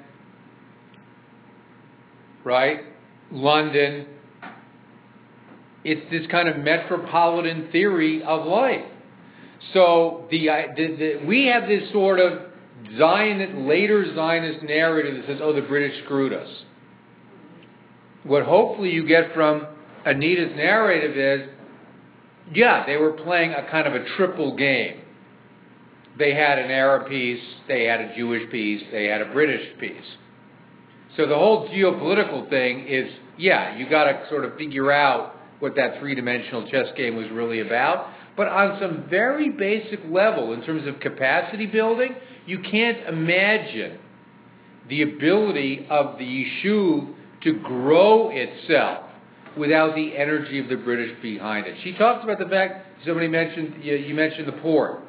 [SPEAKER 1] right? London. It's this kind of metropolitan theory of life. So we have this sort of later Zionist narrative that says, oh, the British screwed us. What hopefully you get from Anita's narrative is, yeah, they were playing a kind of a triple game. They had an Arab piece, they had a Jewish piece, they had a British piece. So the whole geopolitical thing is, yeah, you got to sort of figure out what that three-dimensional chess game was really about. But on some very basic level, in terms of capacity building, you can't imagine the ability of the Yishuv to grow itself without the energy of the British behind it. She talks about the fact, you mentioned the port.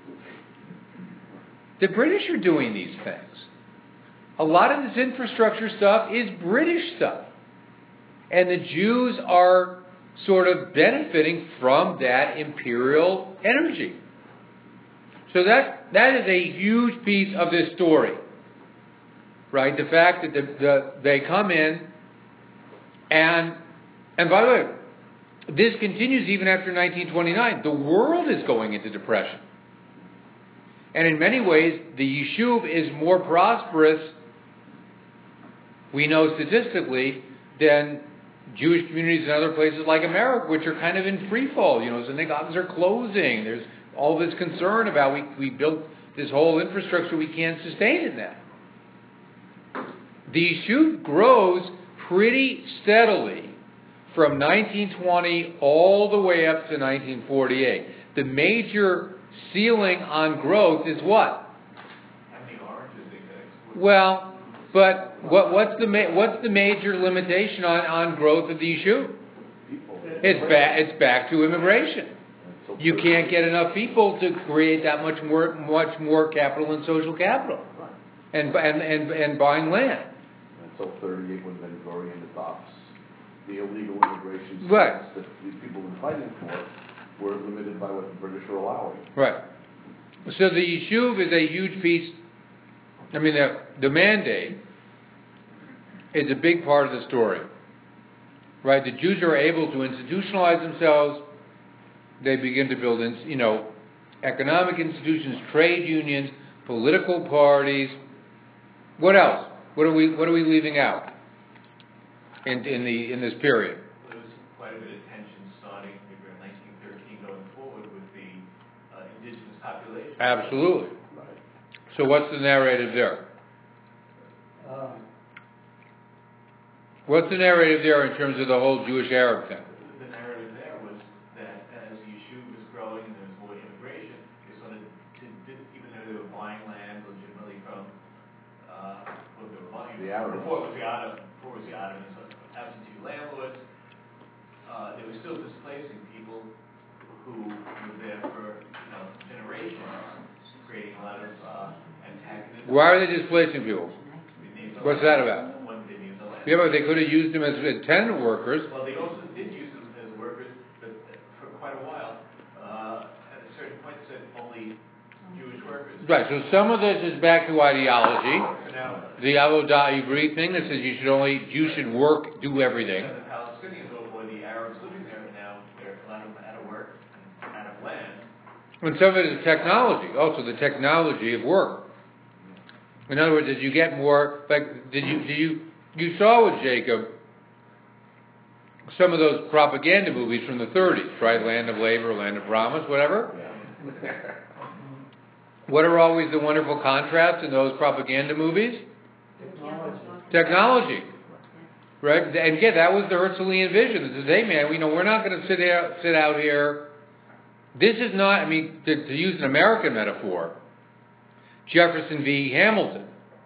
[SPEAKER 1] The British are doing these things. A lot of this infrastructure stuff is British stuff. And the Jews are sort of benefiting from that imperial energy. So that is a huge piece of this story. Right? The fact that they come in and by the way, this continues even after 1929. The world is going into depression. And in many ways, the Yishuv is more prosperous, we know statistically, than Jewish communities in other places like America, which are kind of in free fall. Synagogues are closing. There's all this concern about we built this whole infrastructure, we can't sustain in that. The Yishuv grows pretty steadily from 1920 all the way up to 1948. The major ceiling on growth is what? Well, but what's the major limitation on growth of the Yishuv? It's back to immigration. You can't get enough people to create that much more capital and social capital, and buying land.
[SPEAKER 4] Until 38, when Ben Gurion adopts the illegal immigration status
[SPEAKER 1] right.
[SPEAKER 4] that the people were fighting for were limited by what the British were allowing.
[SPEAKER 1] Right. So the Yishuv is a huge piece. I mean, the mandate is a big part of the story. Right? The Jews are able to institutionalize themselves. They begin to build, economic institutions, trade unions, political parties. What else? What are we leaving out in this period?
[SPEAKER 14] There was quite a bit of tension starting maybe in 1913 going forward with the indigenous population.
[SPEAKER 1] Absolutely. So what's the narrative there? What's the narrative there in terms of the whole Jewish-Arab thing?
[SPEAKER 14] The narrative there was that as the Yishuv was growing and there was more immigration, they sort of even though they were buying land legitimately from what they were buying.
[SPEAKER 4] The Arabs.
[SPEAKER 14] Before it was the Ottomans, absentee landlords, they were still displacing people who were there for generations, creating a lot of antagonism.
[SPEAKER 1] Why are they displacing people? What's that about? Yeah, but they could have used them as tenant workers.
[SPEAKER 14] Well, they also did use them as workers, but for quite a while. At a certain point, said only Jewish workers.
[SPEAKER 1] Right. So some of this is back to ideology. The Avodah Ivrit thing that says you should work, do everything.
[SPEAKER 14] The Palestinians or the Arabs living there now, they're a lot of them out of work and out of land.
[SPEAKER 1] And some of it is technology. Also, the technology of work. In other words, as you get more, like, you saw with Jacob some of those propaganda movies from the 30s, right? Land of Labor, Land of Promise, whatever. Yeah. What are always the wonderful contrasts in those propaganda movies? Technology. Right? And again, that was the Herzlian vision. It says, hey man, we're not going to sit out here. This is not, to use an American metaphor, Jefferson v. Hamilton.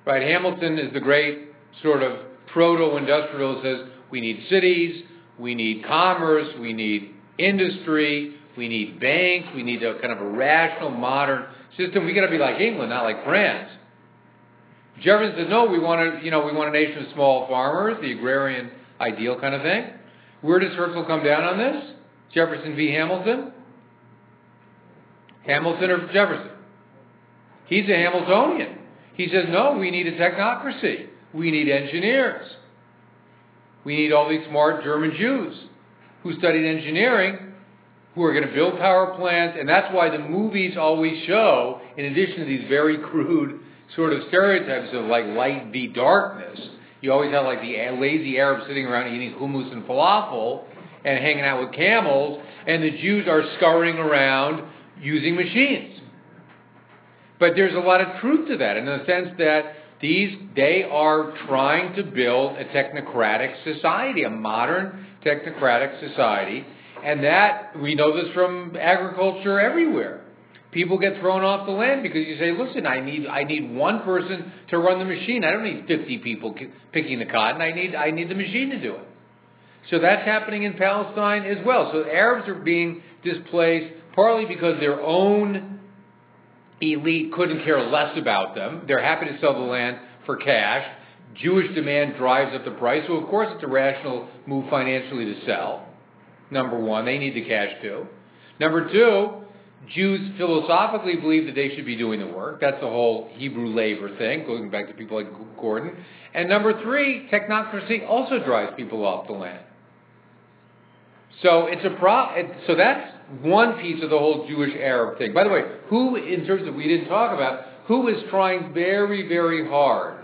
[SPEAKER 1] right? Hamilton is the great sort of proto-industrial, says we need cities, we need commerce, we need industry, we need banks, we need a kind of a rational, modern system. We got to be like England, not like France. Jefferson said, no, we want a nation of small farmers, the agrarian ideal kind of thing. Where does Herzl come down on this? Jefferson v. Hamilton? Hamilton or Jefferson? He's a Hamiltonian. He says, no, we need a technocracy. We need engineers. We need all these smart German Jews who studied engineering, who are going to build power plants, and that's why the movies always show, in addition to these very crude sort of stereotypes of like light v darkness, you always have like the lazy Arabs sitting around eating hummus and falafel and hanging out with camels, and the Jews are scurrying around using machines. But there's a lot of truth to that, in the sense that they are trying to build a technocratic society, a modern technocratic society, and that, we know this from agriculture everywhere. People get thrown off the land because you say, listen, I need one person to run the machine. I don't need 50 people picking the cotton. I need the machine to do it. So that's happening in Palestine as well. So Arabs are being displaced partly because their own elite couldn't care less about them. They're happy to sell the land for cash. Jewish demand drives up the price. So of course it's a rational move financially to sell. Number one, they need the cash too. Number two, Jews philosophically believe that they should be doing the work. That's the whole Hebrew labor thing, going back to people like Gordon. And number three, technocracy also drives people off the land. So so that's one piece of the whole Jewish-Arab thing. By the way, who, in terms of we didn't talk about, who is trying very, very hard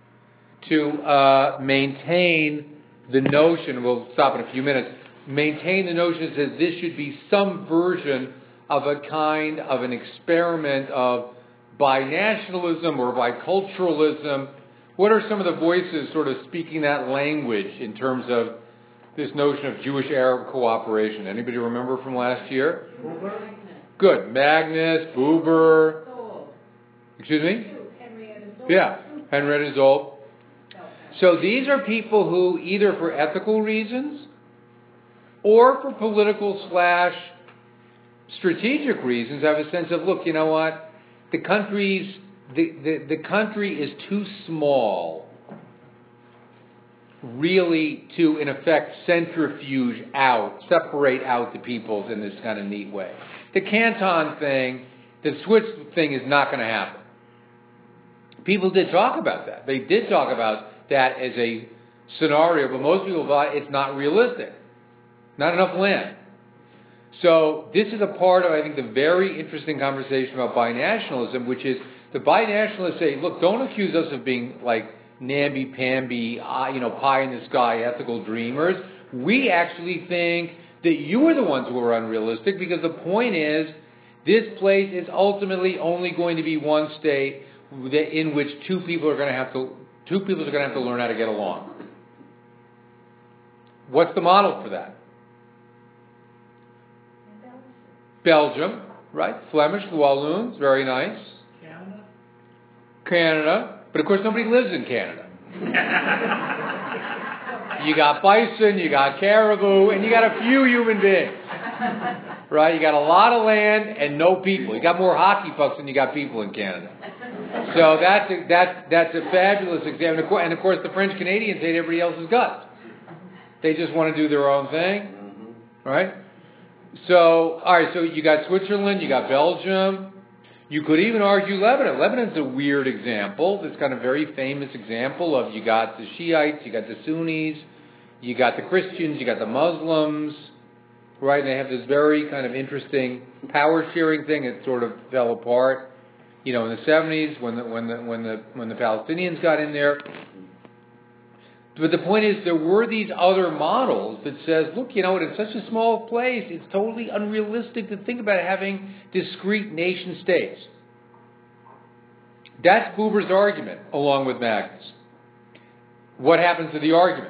[SPEAKER 1] to maintain the notion, we'll stop in a few minutes, maintain the notion that this should be some version of a kind of an experiment of binationalism or biculturalism. What are some of the voices sort of speaking that language in terms of this notion of Jewish-Arab cooperation? Anybody remember from last year?
[SPEAKER 2] Buber?
[SPEAKER 1] Good. Magnus, Buber. Excuse me? Yeah, Henrietta Zoll. So these are people who, either for ethical reasons or for political / strategic reasons, have a sense of, look, you know what? The country is too small, really, to, in effect, separate out the peoples in this kind of neat way. The Canton thing, the Swiss thing is not going to happen. People did talk about that. They did talk about that as a scenario, but most people thought it's not realistic. Not enough land. So this is a part of, I think, the very interesting conversation about binationalism, which is the binationalists say, look, don't accuse us of being like namby-pamby, pie-in-the-sky ethical dreamers. We actually think that you are the ones who are unrealistic, because the point is, this place is ultimately only going to be one state in which two people are going to have to learn how to get along. What's the model for that? Belgium, right? Flemish, Walloons, very nice. Canada. But of course nobody lives in Canada. You got bison, you got caribou, and you got a few human beings. Right? You got a lot of land and no people. You got more hockey pucks than you got people in Canada. So that's a fabulous example. And of course the French Canadians hate everybody else's guts. They just want to do their own thing. Right? So, alright, so you got Switzerland, you got Belgium. You could even argue Lebanon. Lebanon's a weird example. This kind of very famous example of, you got the Shiites, you got the Sunnis, you got the Christians, you got the Muslims, right? And they have this very kind of interesting power sharing thing that sort of fell apart, in the 70s when the Palestinians got in there. But the point is, there were these other models that says, look, in such a small place, it's totally unrealistic to think about having discrete nation states. That's Buber's argument, along with Magnus. What happens to the argument?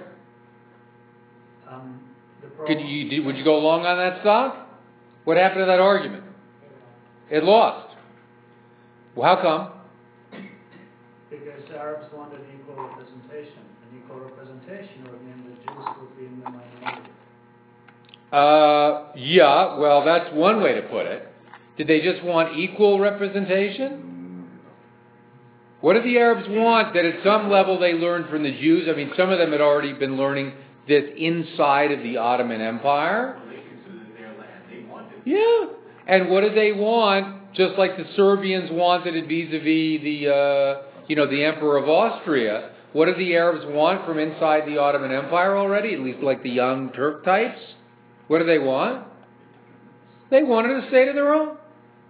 [SPEAKER 1] Would you go along on that stock? What happened to that argument? It lost. Well, how come?
[SPEAKER 2] Because our Arabs wanted equal representation, and equal representation would mean the Jews would be in the minority.
[SPEAKER 1] Yeah, well, that's one way to put it. Did they just want equal representation? What did the Arabs want that at some level they learned from the Jews? I mean, some of them had already been learning this inside of the Ottoman Empire.
[SPEAKER 14] Well, they considered their land. They wanted.
[SPEAKER 1] Yeah. And what did they want? Just like the Serbians wanted it vis-a-vis the Emperor of Austria. What did the Arabs want from inside the Ottoman Empire already? At least like the young Turk types. What do they want? They wanted a state of their own.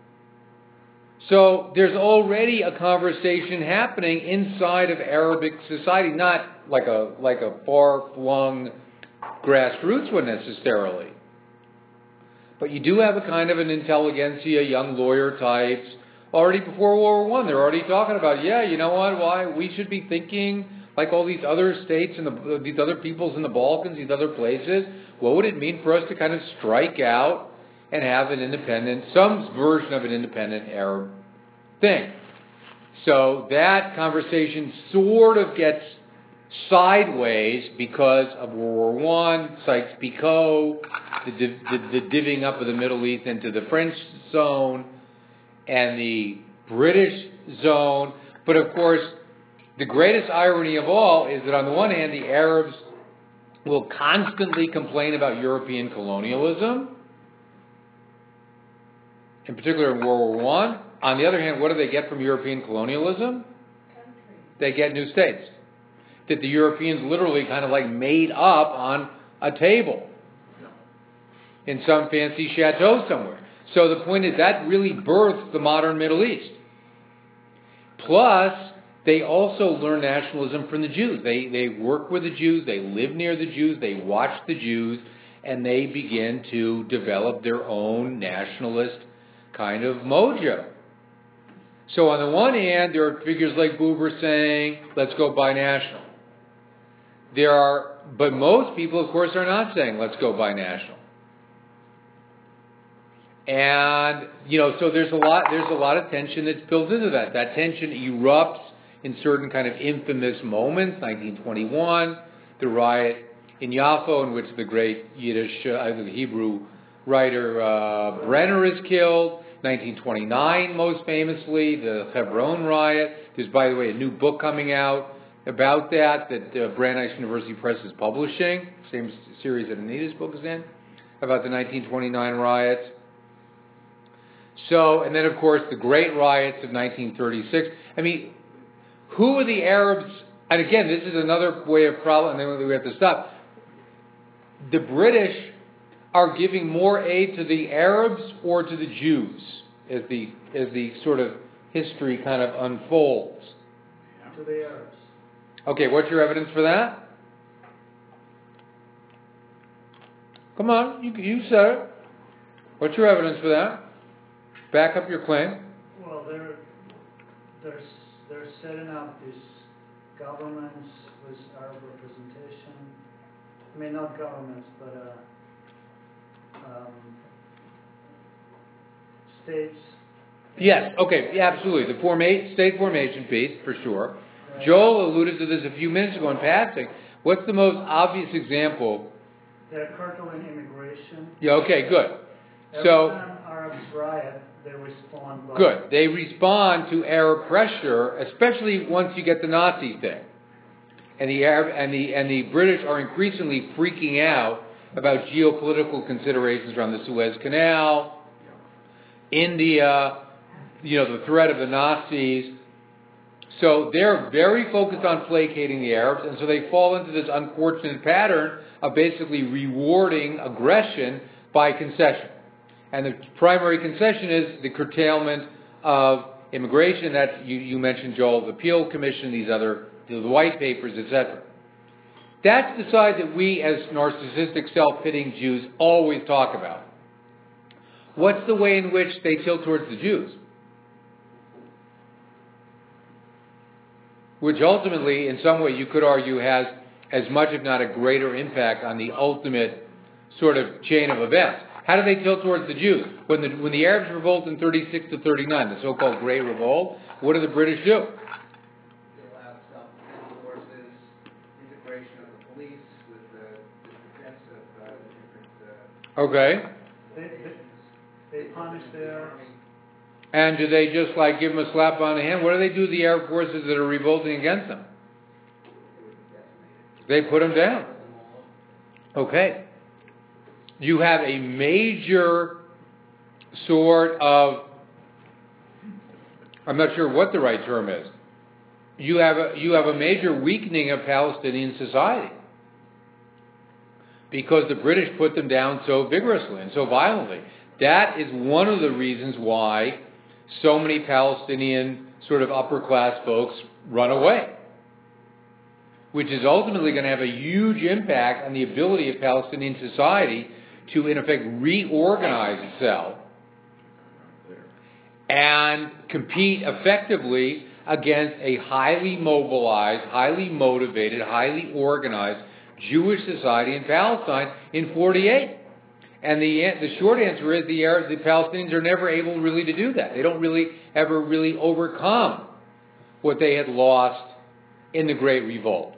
[SPEAKER 1] So there's already a conversation happening inside of Arabic society, not like a far-flung grassroots one necessarily. But you do have a kind of an intelligentsia, young lawyer types. Already before World War I, they're already talking about, yeah, you know what, why we should be thinking like all these other states and these other peoples in the Balkans, these other places. What would it mean for us to kind of strike out and have an independent, some version of an independent Arab thing? So that conversation sort of gets sideways because of World War I, Sykes-Picot, the divvying up of the Middle East into the French zone and the British zone. But of course, the greatest irony of all is that on the one hand, the Arabs will constantly complain about European colonialism, in particular in World War I. On the other hand, what do they get from European colonialism? They get new states that the Europeans literally kind of like made up on a table in some fancy chateau somewhere. So the point is that really birthed the modern Middle East. Plus, they also learn nationalism from the Jews. They work with the Jews, they live near the Jews, they watch the Jews, and they begin to develop their own nationalist kind of mojo. So on the one hand, there are figures like Buber saying, let's go binational. But most people, of course, are not saying, let's go binational. And, so there's a lot of tension that's built into that. That tension erupts in certain kind of infamous moments. 1921, the riot in Yafo, in which the great Yiddish, Hebrew writer Brenner is killed. 1929, most famously, the Hebron riot. There's, by the way, a new book coming out about that Brandeis University Press is publishing. Same series that Anita's book is in, about the 1929 riots. So, and then of course the great riots of 1936. I mean, who are the Arabs? And again, this is another way of problem, and then we have to stop. The British are giving more aid to the Arabs or to the Jews as the sort of history kind of unfolds?
[SPEAKER 2] To the Arabs.
[SPEAKER 1] Okay, what's your evidence for that? Come on, you said it. What's your evidence for that? Back up your claim.
[SPEAKER 2] Well, they're setting up these governments with Arab representation. I mean, not governments, but states.
[SPEAKER 1] Yes, okay, yeah, absolutely. The state formation piece, for sure. Right. Joel alluded to this a few minutes ago in passing. What's the most obvious example?
[SPEAKER 2] They're curtailing immigration.
[SPEAKER 1] Yeah, okay, good.
[SPEAKER 2] Every time Arabs riot, they respond.
[SPEAKER 1] Good. They respond to Arab pressure, especially once you get the Nazi thing. And the British are increasingly freaking out about geopolitical considerations around the Suez Canal, India, the threat of the Nazis. So they're very focused on placating the Arabs, and so they fall into this unfortunate pattern of basically rewarding aggression by concession. And the primary concession is the curtailment of immigration. That's, you mentioned, Joel, the Peel Commission, the white papers, etc. That's the side that we as narcissistic, self-pitying Jews always talk about. What's the way in which they tilt towards the Jews? Which ultimately, in some way, you could argue has as much, if not a greater impact on the ultimate sort of chain of events. How do they tilt towards the Jews? When the Arabs revolt in 36 to 39, the so-called Great Revolt, what do the British do?
[SPEAKER 15] cooperation of the police with the defense of the different
[SPEAKER 1] Okay.
[SPEAKER 2] They punish the Arabs.
[SPEAKER 1] And do they just like give them a slap on the hand? What do they do to the Arab forces that are revolting against them? They put them down. Okay. You have a major sort of, I'm not sure what the right term is. You have a major weakening of Palestinian society because the British put them down so vigorously and so violently. That is one of the reasons why so many Palestinian sort of upper class folks run away, which is ultimately going to have a huge impact on the ability of Palestinian society to, in effect, reorganize itself and compete effectively against a highly mobilized, highly motivated, highly organized Jewish society in Palestine in 48. And the short answer is the Palestinians are never able really to do that. They don't really ever really overcome what they had lost in the Great Revolt.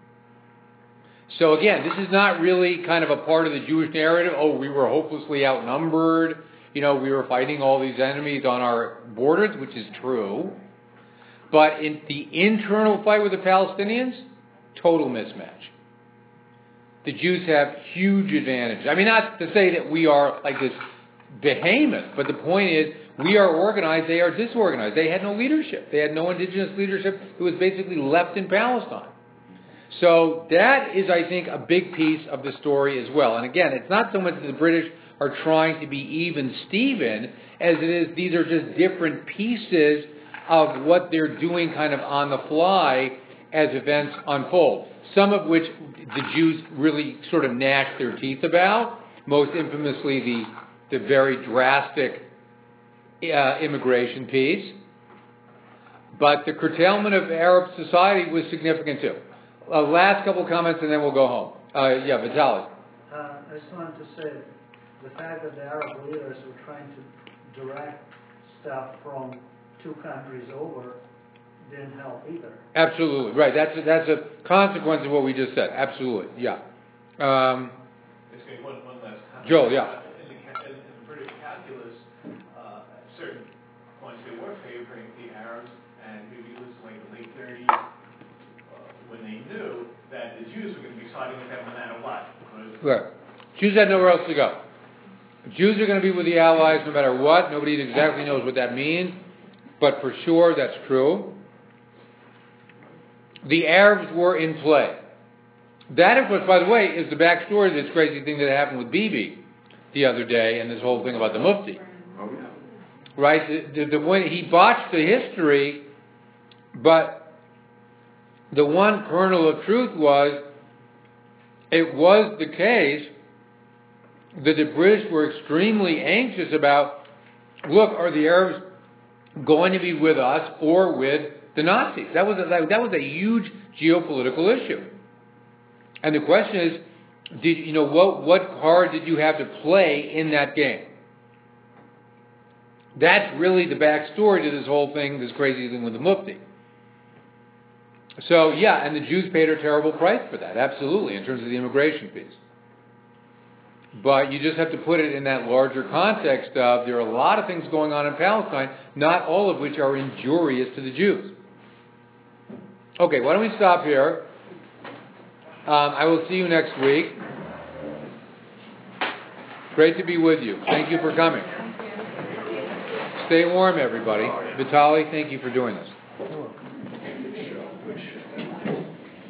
[SPEAKER 1] So again, this is not really kind of a part of the Jewish narrative. Oh, we were hopelessly outnumbered. We were fighting all these enemies on our borders, which is true. But in the internal fight with the Palestinians, total mismatch. The Jews have huge advantages. I mean, not to say that we are like this behemoth, but the point is we are organized, they are disorganized. They had no leadership. They had no indigenous leadership. It was basically left in Palestine. So that is, I think, a big piece of the story as well. And again, it's not so much that the British are trying to be even Steven as it is these are just different pieces of what they're doing kind of on the fly as events unfold. Some of which the Jews really sort of gnashed their teeth about, most infamously the very drastic immigration piece. But the curtailment of Arab society was significant too. Last couple comments and then we'll go home. Vitaly.
[SPEAKER 2] I just wanted to say the fact that the Arab leaders were trying to direct stuff from two countries over didn't help either.
[SPEAKER 1] Absolutely, right. That's a consequence of what we just said. Absolutely, yeah.
[SPEAKER 12] Just one last comment.
[SPEAKER 1] Joel, yeah.
[SPEAKER 12] In the British calculus, at certain points they were favoring the Arabs, and maybe it was like the late 30s when they knew that the Jews were going to be siding with them no matter what.
[SPEAKER 1] Right. Jews had nowhere else to go. Jews are going to be with the Allies no matter what. Nobody exactly knows what that means, but for sure that's true. The Arabs were in play. That, of course, by the way, is the backstory of this crazy thing that happened with Bibi the other day and this whole thing about the Mufti.
[SPEAKER 4] Oh, yeah.
[SPEAKER 1] Right? The one, he botched the history, but the one kernel of truth was it was the case that the British were extremely anxious about, look, are the Arabs going to be with us or with the Nazis? That was a huge geopolitical issue. And the question is, what card did you have to play in that game? That's really the backstory to this whole thing, this crazy thing with the Mufti. So, yeah, and the Jews paid a terrible price for that, absolutely, in terms of the immigration piece. But you just have to put it in that larger context of there are a lot of things going on in Palestine, not all of which are injurious to the Jews. Okay, why don't we stop here? I will see you next week. Great to be with you. Thank you for coming. Stay warm, everybody. Vitaly, thank you for doing this.